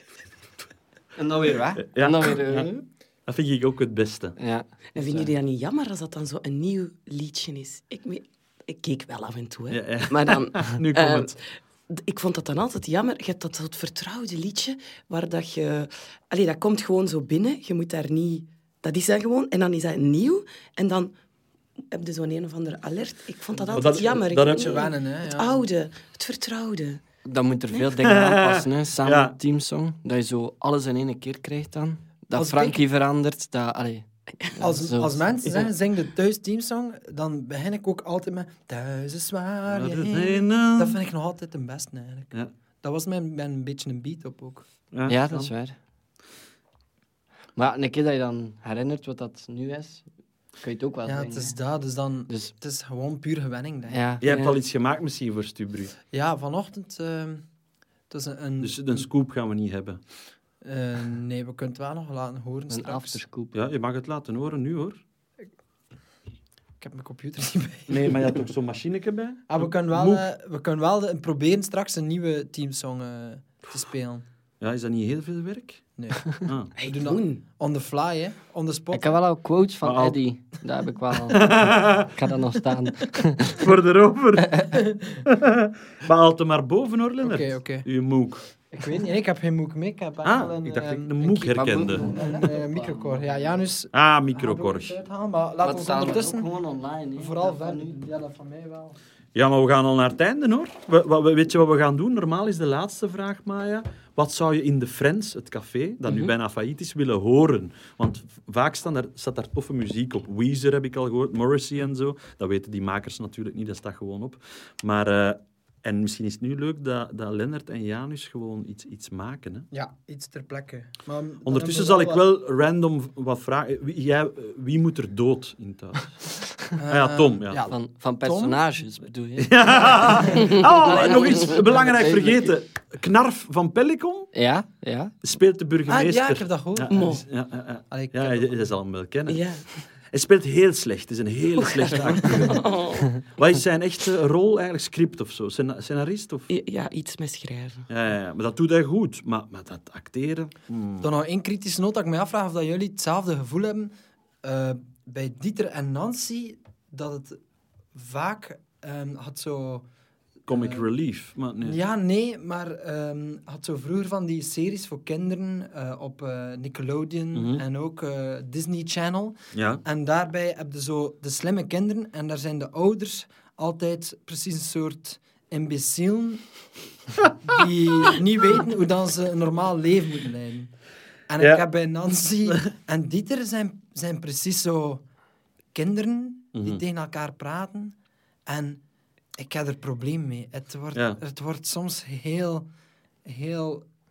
En dan weer weg. Ja. En dan weer... Ja. Dat vind ik ook het beste. ja. En vinden jullie dat niet jammer als dat dan zo een nieuw liedje is? Ik keek wel af en toe, hè. Ja, ja. Maar dan... Nu komt het. Ik vond dat dan altijd jammer. Je hebt dat soort vertrouwde liedje, waar dat je... Allee, dat komt gewoon zo binnen. Je moet daar niet... Dat is dat gewoon. En dan is dat nieuw. En dan heb je zo'n een of andere alert. Ik vond dat Maar altijd dat- jammer. dat Ik heb weet je niet. wennen, hè, Het ja. oude, het vertrouwde. Dan moet er veel dingen aanpassen, hè. Samen Ja. met teamsong. Dat je zo alles in één keer krijgt dan. Dat Als Frankie verandert. Dat, allee. Zo. Als mensen zeggen, zing de thuis teamsong, dan begin ik ook altijd met thuis is waar je heen. Dat vind ik nog altijd de beste, eigenlijk. Ja. Dat was met een beetje een beat op ook. Ja, dat is waar. Maar een keer dat je dan herinnert wat dat nu is, kun je het ook wel Ja, zingen, het is hè. dat. Dus dan, Dus, het is gewoon puur gewenning, denk ik. ja. Je hebt ja. al iets gemaakt misschien voor Stubru. Ja, vanochtend... het was een Dus een scoop gaan we niet hebben. nee, we kunnen het wel nog laten horen Een straks. afterscoop. Ja, je mag het laten horen nu, hoor. Ik heb mijn computer niet bij. Nee, maar je had ook zo'n machineke bij. Ah, we kunnen wel proberen straks een nieuwe teamsong te spelen. Ja, is dat niet heel veel werk? Nee. Ah. Hey, doen dat. doen. On the fly, hè. On the spot. Ik heb wel al quotes van Maar al- Eddie. Dat heb ik wel. Ik ga dat nog staan. Voor erover. Maar altijd maar boven, hoor, Lennart. Oké. Uw moek. Ik weet niet, ik heb geen MOOC mee. Ik heb enkel Ah, ik dacht dat ik een de moek herkende. een microcore. Ja, Janus... Ah, microkorg. Uithalen, maar Maar laten het we staat ondertussen... gewoon online. Hè. Vooral Dat van verder. nu. Ja, dat van mij wel. Ja, maar we gaan al naar het einde, hoor. Weet je wat we gaan doen? Normaal is de laatste vraag, Maya. Wat zou je in de Friends, het café, dat nu bijna failliet is, willen horen? Want vaak staat daar toffe muziek op. Weezer heb ik al gehoord, Morrissey en zo. Dat weten die makers natuurlijk niet, dat staat gewoon op. Maar... en misschien is het nu leuk dat Lennart en Janus gewoon iets maken. Hè? Ja, iets ter plekke. Maar dan Ondertussen hebben zal we ik wel random wat vragen. Wie moet er dood in thuis? Ja, Tom. Ja. Van personages bedoel je? Oh, nog iets belangrijk vergeten. Knarf van Pellicon Ja, ja. speelt de Ah, burgemeester. ja, ik heb dat gehoord. Ja, Mo. ja. Allee, ik Ja, heb je zal hem wel kennen. Ja. Hij speelt heel slecht. Het is een hele slechte acteur. Wat is zijn echte rol eigenlijk? Script of zo? Scenarist? Of... Ja, iets met schrijven. Ja, maar dat doet hij goed. Maar dat acteren... Dan nog één kritische noot dat ik me afvraag of dat jullie hetzelfde gevoel hebben bij Dieter en Nancy, dat het vaak had zo... Comic relief. Maar nee. Ja, nee, maar had zo vroeger van die series voor kinderen op Nickelodeon en ook Disney Channel. Ja. En daarbij heb je zo de slimme kinderen en daar zijn de ouders altijd precies een soort imbecielen die niet weten hoe dan ze een normaal leven moeten leiden. En Ja. ik heb bij Nancy en Dieter zijn precies zo kinderen die tegen elkaar praten. En ik heb er probleem mee. Het wordt soms heel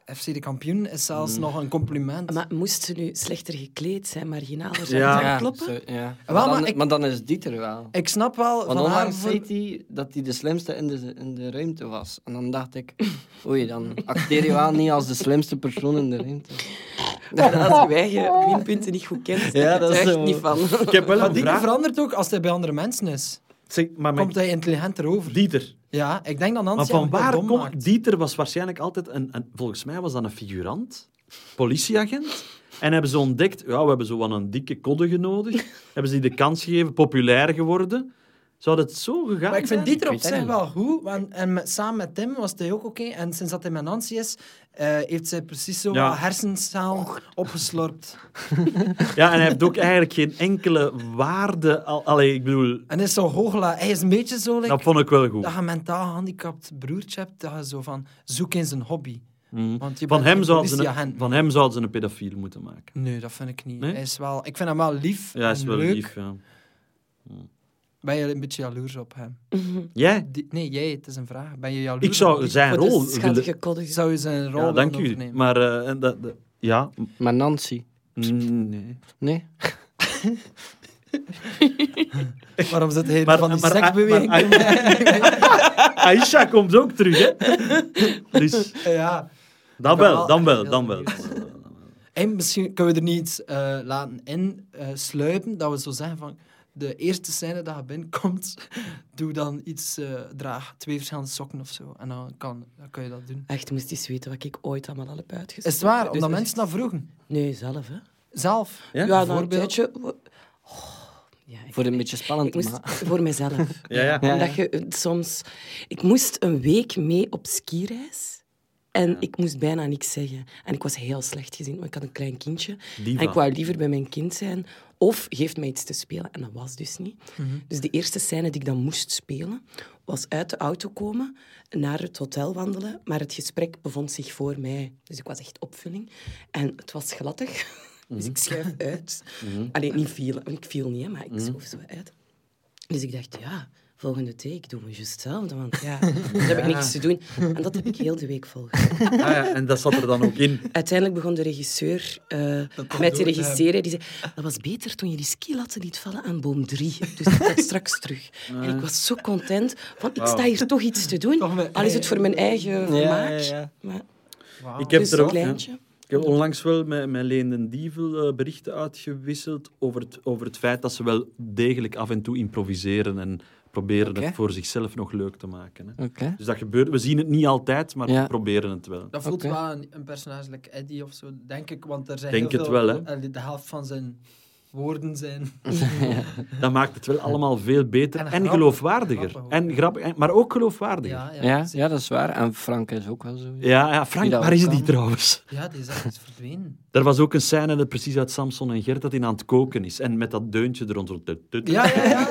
FC de kampioen is zelfs nog een compliment. Maar moest ze nu slechter gekleed zijn, marginaler zijn, Ja. dat kloppen? Ja. Wel, Maar, maar maar dan is Dieter wel. Ik snap wel Want van haar... onlangs zei hij dat hij de slimste in de ruimte was. En dan dacht ik, oei, dan acteer je wel niet als de slimste persoon in de ruimte. Als je eigen minpunten niet goed kent, Ja, dat is daar echt zo. niet van. Ik heb wel Maar een Dieter vraag. verandert ook als hij bij andere mensen is. Zeg, maar Komt hij intelligenter over. Dieter. Ja, ik denk dat Maar Nancy van hem wel waar dom komt... maakt. Dieter was waarschijnlijk altijd volgens mij was dat een figurant, politieagent. En hebben ze ontdekt, ja, we hebben zo wat een dikke koddige nodig. Hebben ze die de kans gegeven, populair geworden. Zou het zo gegaan Maar ik vind zijn? Dieter op weet dat zich niet. wel goed. En samen met Tim was hij ook oké. En sinds dat hij met Nancy is, heeft zij precies zo Ja. wat hersencellen opgeslorpt. Ja, en hij heeft ook eigenlijk geen enkele waarde. Allee, ik bedoel, En is zo hoogla. Hij is een beetje zo... like, dat vond ik wel goed. dat je een mentaal gehandicapt broertje hebt, dat je zo van... Zoek eens een hobby. Mhm. Want je Van bent hem, geen zouden politieagent. van hem zouden ze een pedofiel moeten maken. Nee, dat vind ik niet. Nee? Hij is wel, ik vind hem wel lief Ja, hij is en wel leuk. lief. Ja. Ben je een beetje jaloers op hem? Jij? Nee, jij. Het is een vraag. Ben je jaloers Ik zou op die? zijn Voor rol de willen... schattige koddige. Zou je zijn rol Ja, willen dank u. overnemen? Maar ja, Maar Nancy, nee. nee? Waarom zit hij Maar- van die maar- seksbeweging? Aisha komt ook terug, hè? Dus Ja. dan wel, dan wel, dan wel. En misschien kunnen we er niet laten insluipen, dat we zo zeggen van... De eerste scène dat je binnenkomt, doe dan iets, draag 2 verschillende sokken of zo. En dan kan je dat doen. Echt, je moest eens weten wat ik ooit allemaal al heb uitgestoken. Is het waar? Dus Omdat echt- mensen dat vroegen. Nee, zelf, hè. Zelf. Ja? Ja, dan een bijvoorbeeld? tijdje... Ja, Voor het een beetje spannend ik te moest maken. voor mezelf. Ja, ja. Ja. Omdat je soms... Ik moest een week mee op skireis. En ik moest bijna niks zeggen. En ik was heel slecht gezien, want ik had een klein kindje. Diva. En ik wou liever bij mijn kind zijn. Of geef mij iets te spelen. En dat was dus niet. Dus de eerste scène die ik dan moest spelen, was uit de auto komen, naar het hotel wandelen. Maar het gesprek bevond zich voor mij. Dus ik was echt opvulling. En het was glattig. Dus ik schuif uit. Allee, niet viel. Ik viel niet, hè, maar ik schoof zo uit. Dus ik dacht, ja, volgende take doen we juist hetzelfde. Want ja, dan heb ik niks te doen. En dat heb ik heel de week volgehouden. Ah, ja, en dat zat er dan ook in. Uiteindelijk begon de regisseur mij te regisseren. Die zei, dat was beter toen je die skilatten liet vallen aan boom 3. Dus dat komt straks terug. En ik was zo content, want ik sta hier toch iets te doen. Toch mijn Al is het voor mijn eigen vermaak. ja. Maar Ik heb dus er een ook... ja. kleintje. Ik heb onlangs wel met Leen den Dievel berichten uitgewisseld over het feit dat ze wel degelijk af en toe improviseren en proberen Oké. het voor zichzelf nog leuk te maken. Hè. Oké. Dus dat gebeurt. We zien het niet altijd, maar Ja. we proberen het wel. Dat voelt Oké. wel een personage like Eddie of zo, denk ik. Want er zijn Denk heel het veel... wel, hè. De helft van zijn woorden zijn... Dat maakt het wel allemaal veel beter En en, grappig. geloofwaardiger. Grappig ook, En ja. grappig, maar ook geloofwaardiger. Ja, dat is waar. En Frank is ook wel zo. Ja, Frank, Die dat waar ook is die kan. trouwens? Ja, die is echt verdwenen. Er was ook een scène dat precies uit Samson en Gert dat hij aan het koken is. En met dat deuntje er rond. Ja.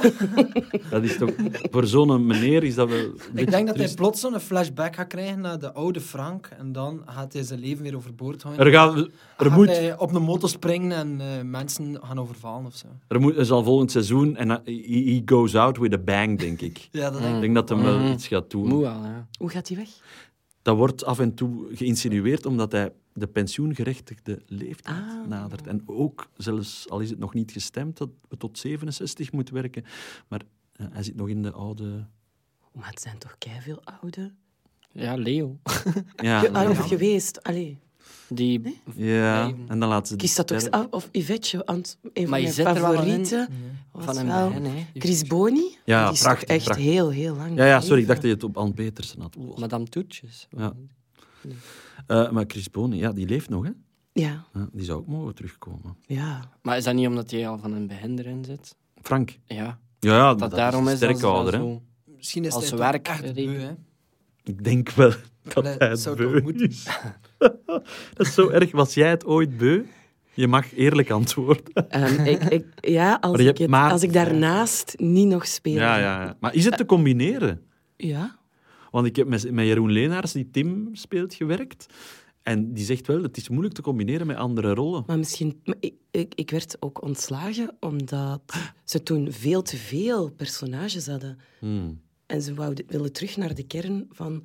Dat is toch... Voor zo'n meneer is dat wel... een Ik beetje denk dat hij triest. plots zo'n flashback gaat krijgen naar de oude Frank. En dan gaat hij zijn leven weer overboord gooien. Er Gaat moet... hij op een motor springen en mensen gaan overvallen of zo. Er zal volgend seizoen en he goes out with a bang, denk ik. Ja, dat Ik denk dat hij wel iets gaat doen. Moet wel, ja. Hoe gaat die weg? Dat wordt af en toe geïnsinueerd omdat hij de pensioengerechtigde leeftijd nadert. En ook, zelfs al is het nog niet gestemd, dat we tot 67 moet werken. Maar hij zit nog in de oude... Maar het zijn toch keiveel oude... Ja, Leo. Ja, Of geweest. Allee. Die... ja. Nee. En dan laten ze... Kies dat toch af? Of Yvette, want een van Maar je mijn zit er wel favorieten Van was een wel begin, hè. Chris Boni. Ja, die is prachtig, toch echt prachtig. heel, heel lang. Ja, sorry, ik gebleven. dacht dat je het op Ann Petersen had. Madame Toetjes. Ja. Maar Chris Boni, ja, die leeft nog, hè? Ja, Ja, die zou ook mogen terugkomen. ja. Maar is dat niet omdat hij al van een begin erin zit? Frank. Ja. Ja, Dat daarom is sterk dat ze dan ouder, hè? zo... Misschien is Als hij werk toch echt reden. beu, hè. Ik denk wel dat Allee, hij het zou beu toch moeten? is. Dat is zo erg. Was jij het ooit beu? Je mag eerlijk antwoorden. Ja, Maar je hebt maar- als ik daarnaast niet nog speel. Ja. Maar is het te combineren? Ja. Want ik heb met Jeroen Leenaars, die Tim speelt, gewerkt. En die zegt wel, het is moeilijk te combineren met andere rollen. Maar misschien... maar ik werd ook ontslagen omdat ze toen veel te veel personages hadden. En ze wilden terug naar de kern van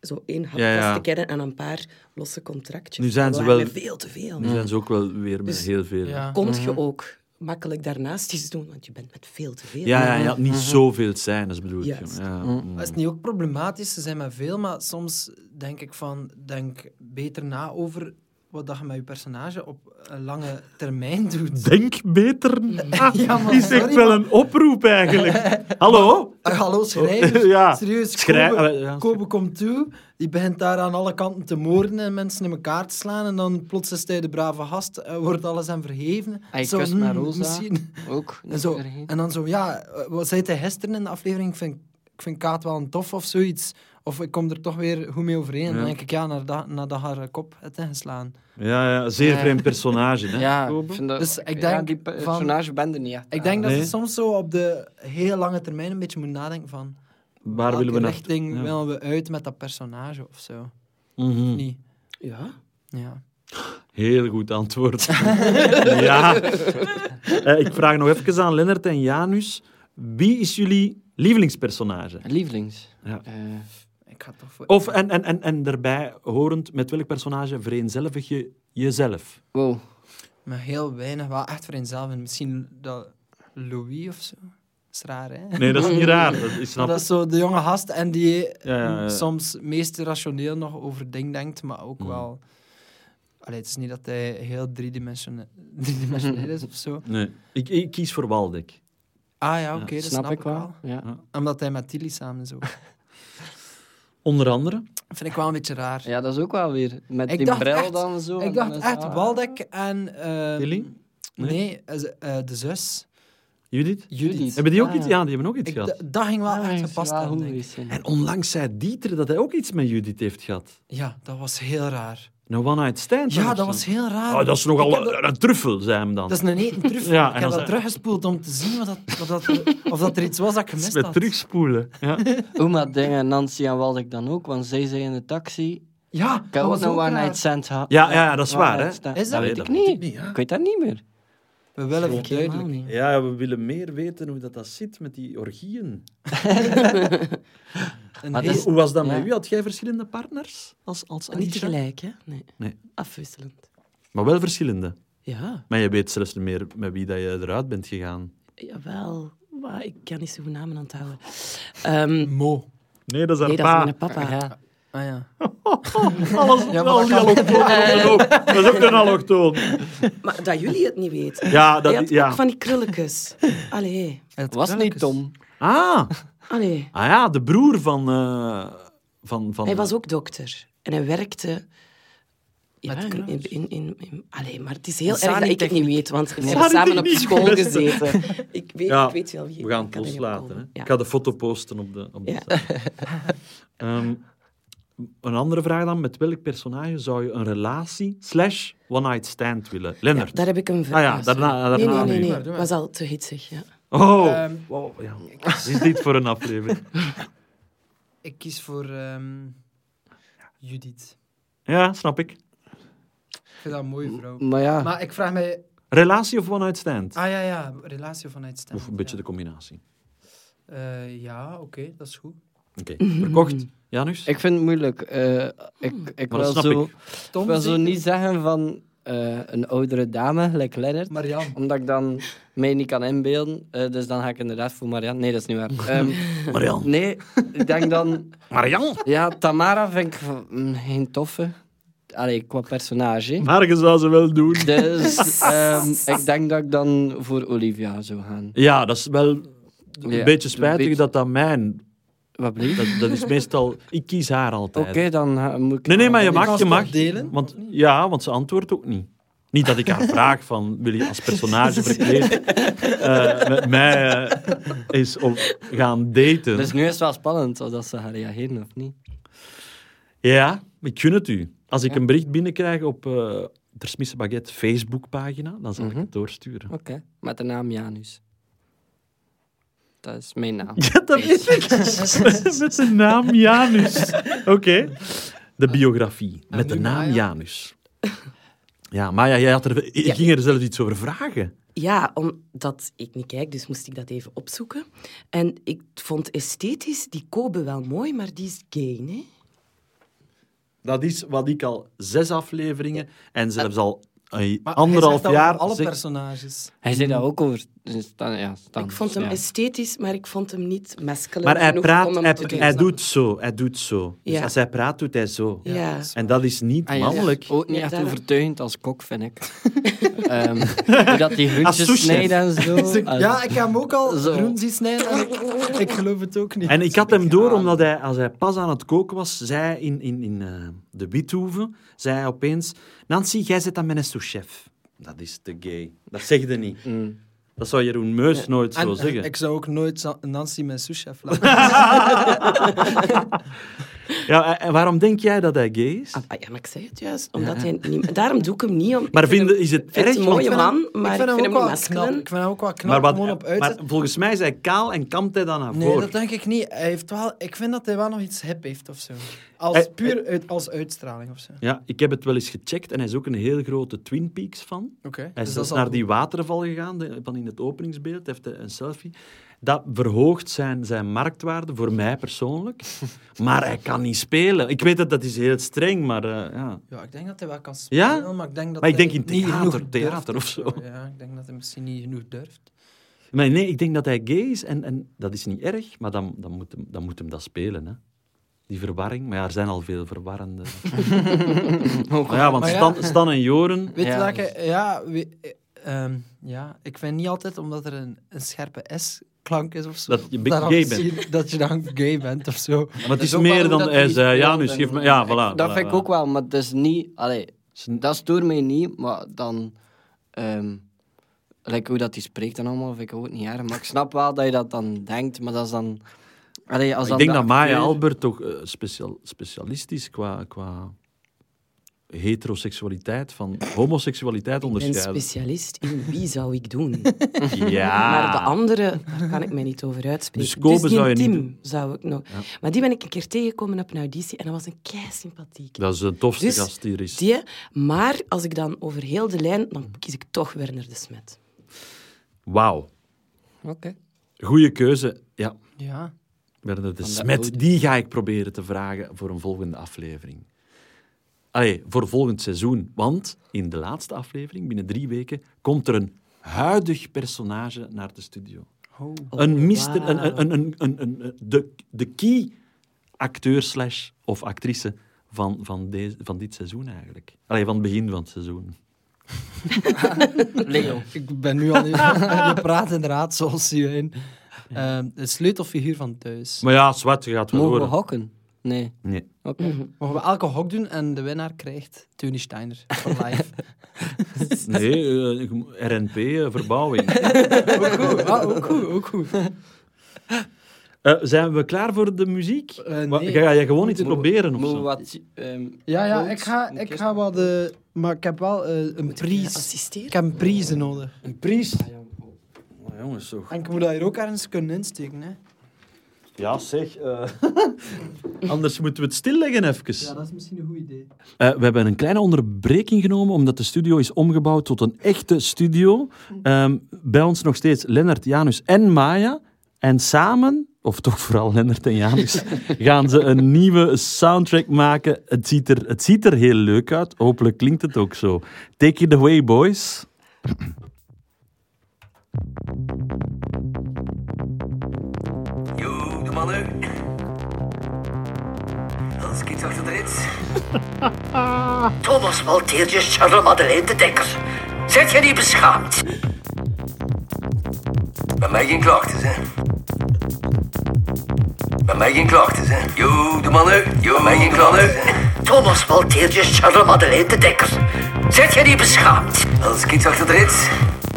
zo 1 hap Ja. vaste kern en een paar losse contractjes. Nu zijn Dat ze lijkt wel- me veel te veel. Nu zijn ze ook wel weer met Dus- heel veel. Ja. Kon je ook makkelijk daarnaast iets doen, want je bent met veel te veel. Ja, niet zoveel scènes bedoel ik. Juist. Ja. Maar is het niet ook problematisch? Ze zijn met veel, maar soms denk ik denk beter na over wat dat je met je personage op een lange termijn doet. Denk beter na. Ja, maar is echt sorry, wel maar- een oproep eigenlijk. Hallo? Hallo, schrijver. Ja. Serieus, Schrijf- Kobe, ja, Kobe komt toe, die begint daar aan alle kanten te moorden en mensen in elkaar te slaan en dan plots is hij de brave gast, wordt alles hem vergeven. Hij Zo, kust met Rosa. misschien. Ook. En, zo, en dan zo, ja, wat zei hij gisteren in de aflevering? Ik vind Kaat wel een tof of zoiets. Of ik kom er toch weer goed mee overeen. Dan denk ik, nadat haar kop heeft ingeslaan. Ja, zeer vreemd personage. Hè, Ja, Kobe? ik vind dat, Dus ik ja, denk die personage ben er niet echt. Ik denk dat Nee. ze soms zo op de heel lange termijn een beetje moeten nadenken van... Waar welke willen we naar? richting Ja. willen we uit met dat personage of zo? Mhm. Niet. Ja. Ja. Heel goed antwoord. Ja. Ik vraag nog even aan Lennart en Janus. Wie is jullie lievelingspersonage? Lievelings. Ja. Ik ga toch voor... Of, en daarbij horend, met welk personage vereenzelvig je jezelf? Wow. Maar heel weinig, wel echt vereenzelvigen. Misschien dat Louis of zo. Dat is raar, hè? Nee, dat is niet raar. Ik snap Dat is zo de jonge gast en die Ja. soms meest rationeel nog over dingen denkt, maar ook wel... Allee, het is niet dat hij heel driedimensioneel is of zo. Nee. Ik kies voor Waldeck. Ah ja, oké, dat Snap ik wel. Ja. Omdat hij met Tilly samen is ook. Onder andere. Dat vind ik wel een beetje raar. Ja, dat is ook wel weer. Met Ik die dacht bril echt- dan zo. Ik en dacht dan echt zo- Waldeck en... Tilly? Nee, de zus. Judith? Judith. Hebben die ook Ah. iets? Ja, die hebben ook iets Ik, gehad. dat ging wel Ah, echt is gepast wel hebben, goed denk ik. geweest, ja. En onlangs zei Dieter dat hij ook iets met Judith heeft gehad. Ja, dat was heel raar. Een one-night stand. Ja, of dat zo. was heel raar. Oh, dat is Ik heb nogal dat- een truffel, zei hem dan. Dat is een eten truffel. Ja, Ik en heb dan dat zei- teruggespoeld om te zien of dat er iets was dat ik gemist Met had. terugspoelen. Ja. Hoe maar dingen Nancy en Waldeck dan ook, want zij zei in de taxi. Ja, Ik dat heb ook was een ook one raar. night stand gehad. Ja, dat is waar, hè. One-night stand. Is dat? Dat weet ik niet. Ik weet dat niet meer. We willen Ik helemaal verduidelijken. niet. Ja, we willen meer weten hoe dat zit met die orgieën. Een Maar heel- dat is- Hoe was dat Ja. met u? Had jij verschillende partners als Niet Aisha? tegelijk, hè? Nee. Nee. Afwisselend. Maar wel verschillende. Ja, Maar je weet zelfs niet meer met wie dat je eruit bent gegaan. jawel. Maar ik kan niet zo goed namen onthouden. Ehm Mo. Nee, dat is haar nee, dat is pa. mijn papa. Ja. Ah ja. Alles, Ja, maar al dat die kan- allochtonen. Dat is ook een allochtoon. Maar dat jullie het niet weten. Ja, Hij had ja. ook van die krulletjes. Allee. Het Was niet krulletjes. Tom. Ah, Allee. de broer van... van Hij was ook dokter. En hij werkte... Ja, Met krulletjes. Allee, maar het is heel erg dat Sari ik het niet techniek. weet, want we Sari hebben samen op techniek, school beste. gezeten. Ik weet wel wie. we gaan ik het kan er niet op loslaten. komen. Hè. Ja. Ik ga de foto posten op de Ja. site. Een andere vraag dan. Met welk personage zou je een relatie / one-night stand willen? Ja, Lennart. daar heb ik een Ah vraag. ja, daarna Nee, nu. nee. Maar doe maar. Was al te hitsig, ja. Oh, Ehm, wow, ja. Wat is dit voor een aflevering? Ik kies voor Judith. Ja, snap ik. Ik vind dat een mooie vrouw. Maar ja, Maar ik vraag mij... Relatie of one-night stand? Ah ja, relatie vanuit stem. Of een beetje ja. de combinatie. Ja, oké, dat is goed. Oké, verkocht. Janus? ik vind het moeilijk. Ik Maar wil dat snap zo, ik. Tom, ik wil zo zeker? niet zeggen van een oudere dame, like Lennart. Marianne. Omdat ik dan mij niet kan inbeelden. Dus dan ga ik inderdaad voor Marianne. Nee, dat is niet waar. Marianne. Nee, ik denk dan... Marianne? Ja, Tamara vind ik geen toffe. Allee, qua personage. Maar je zou ze wel doen. Dus ik denk dat ik dan voor Olivia zou gaan. Ja, dat is wel een Ja, beetje spijtig een beetje- dat dat mijn... Wat blieft? Dat is meestal... Ik kies haar Oké, altijd. dan moet ik... Nee, maar je Je kan mag, ze je mag. toch delen? Want, ja, want ze antwoordt ook niet. Niet dat ik haar vraag van, wil je als personage verkleed met mij is op gaan daten? Dus nu is het wel spannend of dat ze gaan reageren of niet. Ja, ik gun het u. Als ik Ja. een bericht binnenkrijg op Der Smisse Baguette Facebookpagina, dan zal ik Mhm. het doorsturen. Oké, met de naam Janus. Dat is mijn naam. Ja, dat weet ik. Met de naam Janus. Oké. De biografie. Met de nu naam Maya? Janus. Ja, Maya, jij ging er zelfs iets over vragen. Ja, omdat ik niet kijk, dus moest ik dat even opzoeken. En ik vond esthetisch die Kobe wel mooi, maar die is gay, nee? Dat is wat ik al 6 afleveringen en zelfs al Maar hij 1,5 zegt dat jaar... over alle zeg- personages. Hij zei dat ook over... Stan, Ik vond hem ja. esthetisch, maar ik vond hem niet masculine Maar hij genoeg praat, om hem hij, te doen. hij doet zo, hij doet zo. Dus Ja. als hij praat, doet hij zo. Ja. En dat is niet Ah, ja. mannelijk. Ook niet Ja, echt daarom. overtuigend als kok, vind ik. Hoe dat die Als groentjes souschef. snijden en zo. Ja, ik heb hem ook al Zo. groen zien snijden. En ik geloof het ook niet. En ik had hem door, omdat hij, als hij pas aan het koken was, zei in de Withoeve, zei hij opeens... Nancy, jij zit aan mijn sous-chef. Dat is te gay. Dat zeg je niet. Dat zou Jeroen Meus nooit zo En zeggen. ik zou ook nooit Nancy mijn souschef laten. Ja, en waarom denk jij dat hij gay is? Ja, maar ik zei het juist. Omdat hij niet... Daarom doe ik hem niet. Om... Maar ik vind hem- is het ik vind erg? het een mooie Want- man, maar ik vind hem niet wel masculine. knap. Ik vind hem ook wel knap, Maar, gewoon op uitzet. maar volgens mij is hij kaal en kampt hij dan naar Nee, voren. dat denk ik niet. Hij heeft wel, ik vind dat hij wel nog iets hip heeft of zo. Als uitstraling of zo. Ja, ik heb het wel eens gecheckt en hij is ook een heel grote Twin Peaks fan. Oké. Hij is dus zelfs al naar goed. die waterval gegaan, van in het openingsbeeld. Hij heeft een selfie. Dat verhoogt zijn marktwaarde, voor mij persoonlijk. Maar hij kan niet spelen. Ik weet dat is heel streng, maar ja. Ja, ik denk dat hij wel kan spelen, Ja? maar ik denk dat Maar ik hij denk in niet genoeg theater durft of zo. Ja, ik denk dat hij misschien niet genoeg durft. Maar nee, ik denk dat hij gay is en dat is niet erg, maar dan moet hem dat spelen. Hè. Die verwarring. Maar ja, er zijn al veel verwarrende... Maar ja, want Maar ja. Stan en Joren... Weet je Ja, welke... Ja, ja, ik vind niet altijd, omdat er een scherpe S-klank is of zo, Dat je daarom gay bent. dat je dan gay bent of zo. Maar het is ook wel meer hoe dan... dat Hij die zei, ja, nu speelt geef en- me... Ja, voilà. Dat voilà, vind ik voilà. ook wel, maar het is niet... Allee, dat stoort mij niet, maar dan... like hoe dat hij spreekt en allemaal, vind ik ook niet erg. Maar ik snap wel dat je dat dan denkt, maar dat is dan... Allee, als Ik denk de dat Maya acteur- Albert toch specialist is qua heteroseksualiteit van homoseksualiteit Ik ben onderscheiden. specialist in wie zou ik doen. Ja. Maar de andere, daar kan ik mij niet over uitspreken. Dus Kobe die zou je niet Tim doen. zou ik nog... Ja. Maar die ben ik een keer tegengekomen op een auditie en dat was een kei sympathiek. Dat is de tofste Dus gast die er is. Maar als ik dan over heel de lijn, dan kies ik toch Werner de Smet. Wauw. Oké. Goeie keuze. Ja, Ja. Werner de Van de Smet. oude- Die ga ik proberen te vragen voor een volgende aflevering. Allee, voor volgend seizoen. Want in de laatste aflevering, binnen 3 weken, komt er een huidig personage naar de studio. Oh. Een mister, wauw. de key acteur / of actrice van dit seizoen eigenlijk. Allee, van het begin van het seizoen. Leo. Ik ben nu al... Je praat inderdaad zoals je in... de sleutelfiguur van thuis. Maar ja, zwart, je gaat wel Mogen we horen. hokken? Nee. Nee. Oké. Mogen we elke hok doen en de winnaar krijgt Tony Steiner voor live. Nee, RNP, verbouwing. Ook goed. Zijn we klaar voor de muziek? Nee. Ga je gewoon iets proberen of Moeten we zo? wat... Ja, quotes? ik ga wat... maar ik heb wel een prijs. Assisteren? Ik heb een prijs nodig. Een prijs? Oh, jongens, zo. En ik moet dat hier ook ergens kunnen insteken, hè. Ja, zeg. Anders moeten we het stilleggen even. Ja, dat is misschien een goed idee. We hebben een kleine onderbreking genomen, omdat de studio is omgebouwd tot een echte studio. Bij ons nog steeds Lennart, Janus en Maya. En samen, of toch vooral Lennart en Janus, gaan ze een nieuwe soundtrack maken. Het ziet er heel leuk uit. Hopelijk klinkt het ook zo. Take it away, boys. Yo, de mannen. Als ik iets achter de rits. Thomas Malteertjes, Charles Madeleine de Dekker. Zet je niet beschaamd? Bij mij geen klachten, hè? Bij mij geen klachten, hè? Yo, de mannen. Yo, bij mij geen klachten. Thomas Malteertjes, Charles Madeleine de Dekker. Zet je niet beschaamd? Als ik iets achter de rits.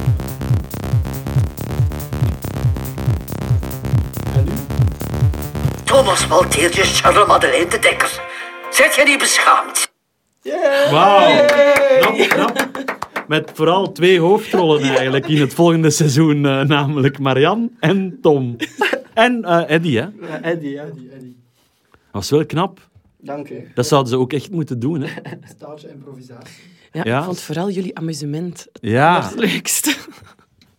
Thomas Malteertjes, Charles Madeleine de Dekker. Zet je niet beschaamd? Wauw. Knap. Met vooral 2 hoofdrollen eigenlijk in het volgende seizoen. Namelijk Marianne en Tom. En Eddie, hè. Eddie. Dat was wel knap. Dank u. Dat zouden ze ook echt moeten doen, hè. Stage improvisatie. Ja, Ja. ik vond vooral jullie amusement het Ja. leukste.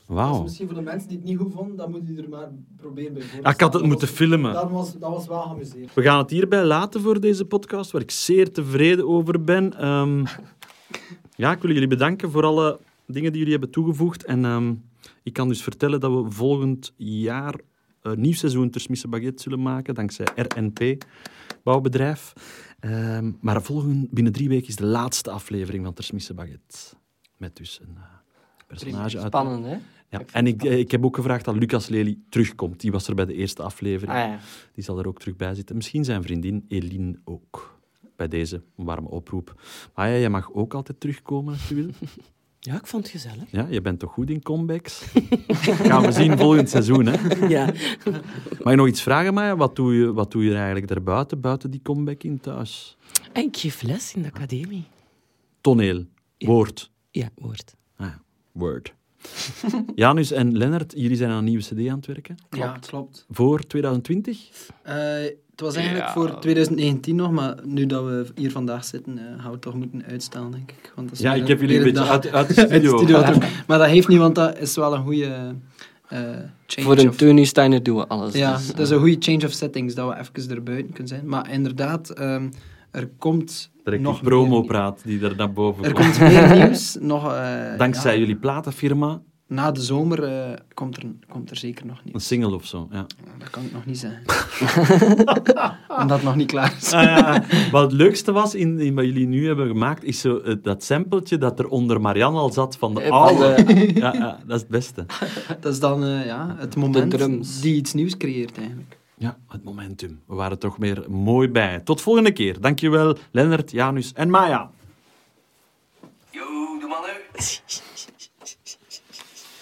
Wauw. Misschien voor de mensen die het niet goed vonden, dan moet je er maar proberen bij voor. Ah, ik had het moeten filmen. Dat was wel geamuseerd. We gaan het hierbij laten voor deze podcast, waar ik zeer tevreden over ben. Ja, ik wil jullie bedanken voor alle dingen die jullie hebben toegevoegd. En ik kan dus vertellen dat we volgend jaar een nieuw seizoen Ter Smisse Baguette zullen maken, dankzij RNP, bouwbedrijf. Maar binnen 3 weken is de laatste aflevering van Ter Smisse Baguette. Met dus een personage uit... Spannend, hè? Ja. En ik heb ook gevraagd dat Lucas Lely terugkomt. Die was er bij de eerste aflevering. Ah, ja. Die zal er ook terug bij zitten. Misschien zijn vriendin Eline ook. Bij deze een warme oproep. Maar ja, je mag ook altijd terugkomen als je wil. Ja, ik vond het gezellig. Ja, je bent toch goed in comebacks? Gaan we zien volgend seizoen, hè? Ja. Mag je nog iets vragen, Maya? Wat doe je eigenlijk daarbuiten, buiten die comeback in thuis? En ik geef les in de academie. Toneel, woord. Ja, woord. Ah, ja, word. Janus en Lennart, jullie zijn aan een nieuwe cd aan het werken. Ja, klopt. Voor 2020? Het was eigenlijk voor 2019 nog, maar nu dat we hier vandaag zitten, gaan we het toch moeten uitstellen, denk ik. Want dat is Ja, weer ik heb jullie een weer beetje dag uit de studio. maar dat heeft niet, want dat is wel een goede change Voor een of... Tony Steiner doen we alles. Ja, dus, dat is een goede change of settings, dat we even erbuiten kunnen zijn. Maar inderdaad, er komt Direct nog die promo meer, praat die er naar boven er komt. komt meer nieuws. Nog, Dankzij ja, jullie platenfirma, na de zomer komt er zeker nog een nieuws. single of zo. Ja. Dat kan ik nog niet zeggen. Omdat het nog niet klaar is. Wat het leukste was in wat jullie nu hebben gemaakt, is zo, dat sampletje dat er onder Marianne al zat van de oude. Ja, dat is het beste. Dat is dan het moment drums. die iets nieuws creëert, eigenlijk. Ja, het momentum. We waren toch weer mooi bij. Tot volgende keer. Dankjewel, Lennart, Janus en Maya. Yo, de mannen.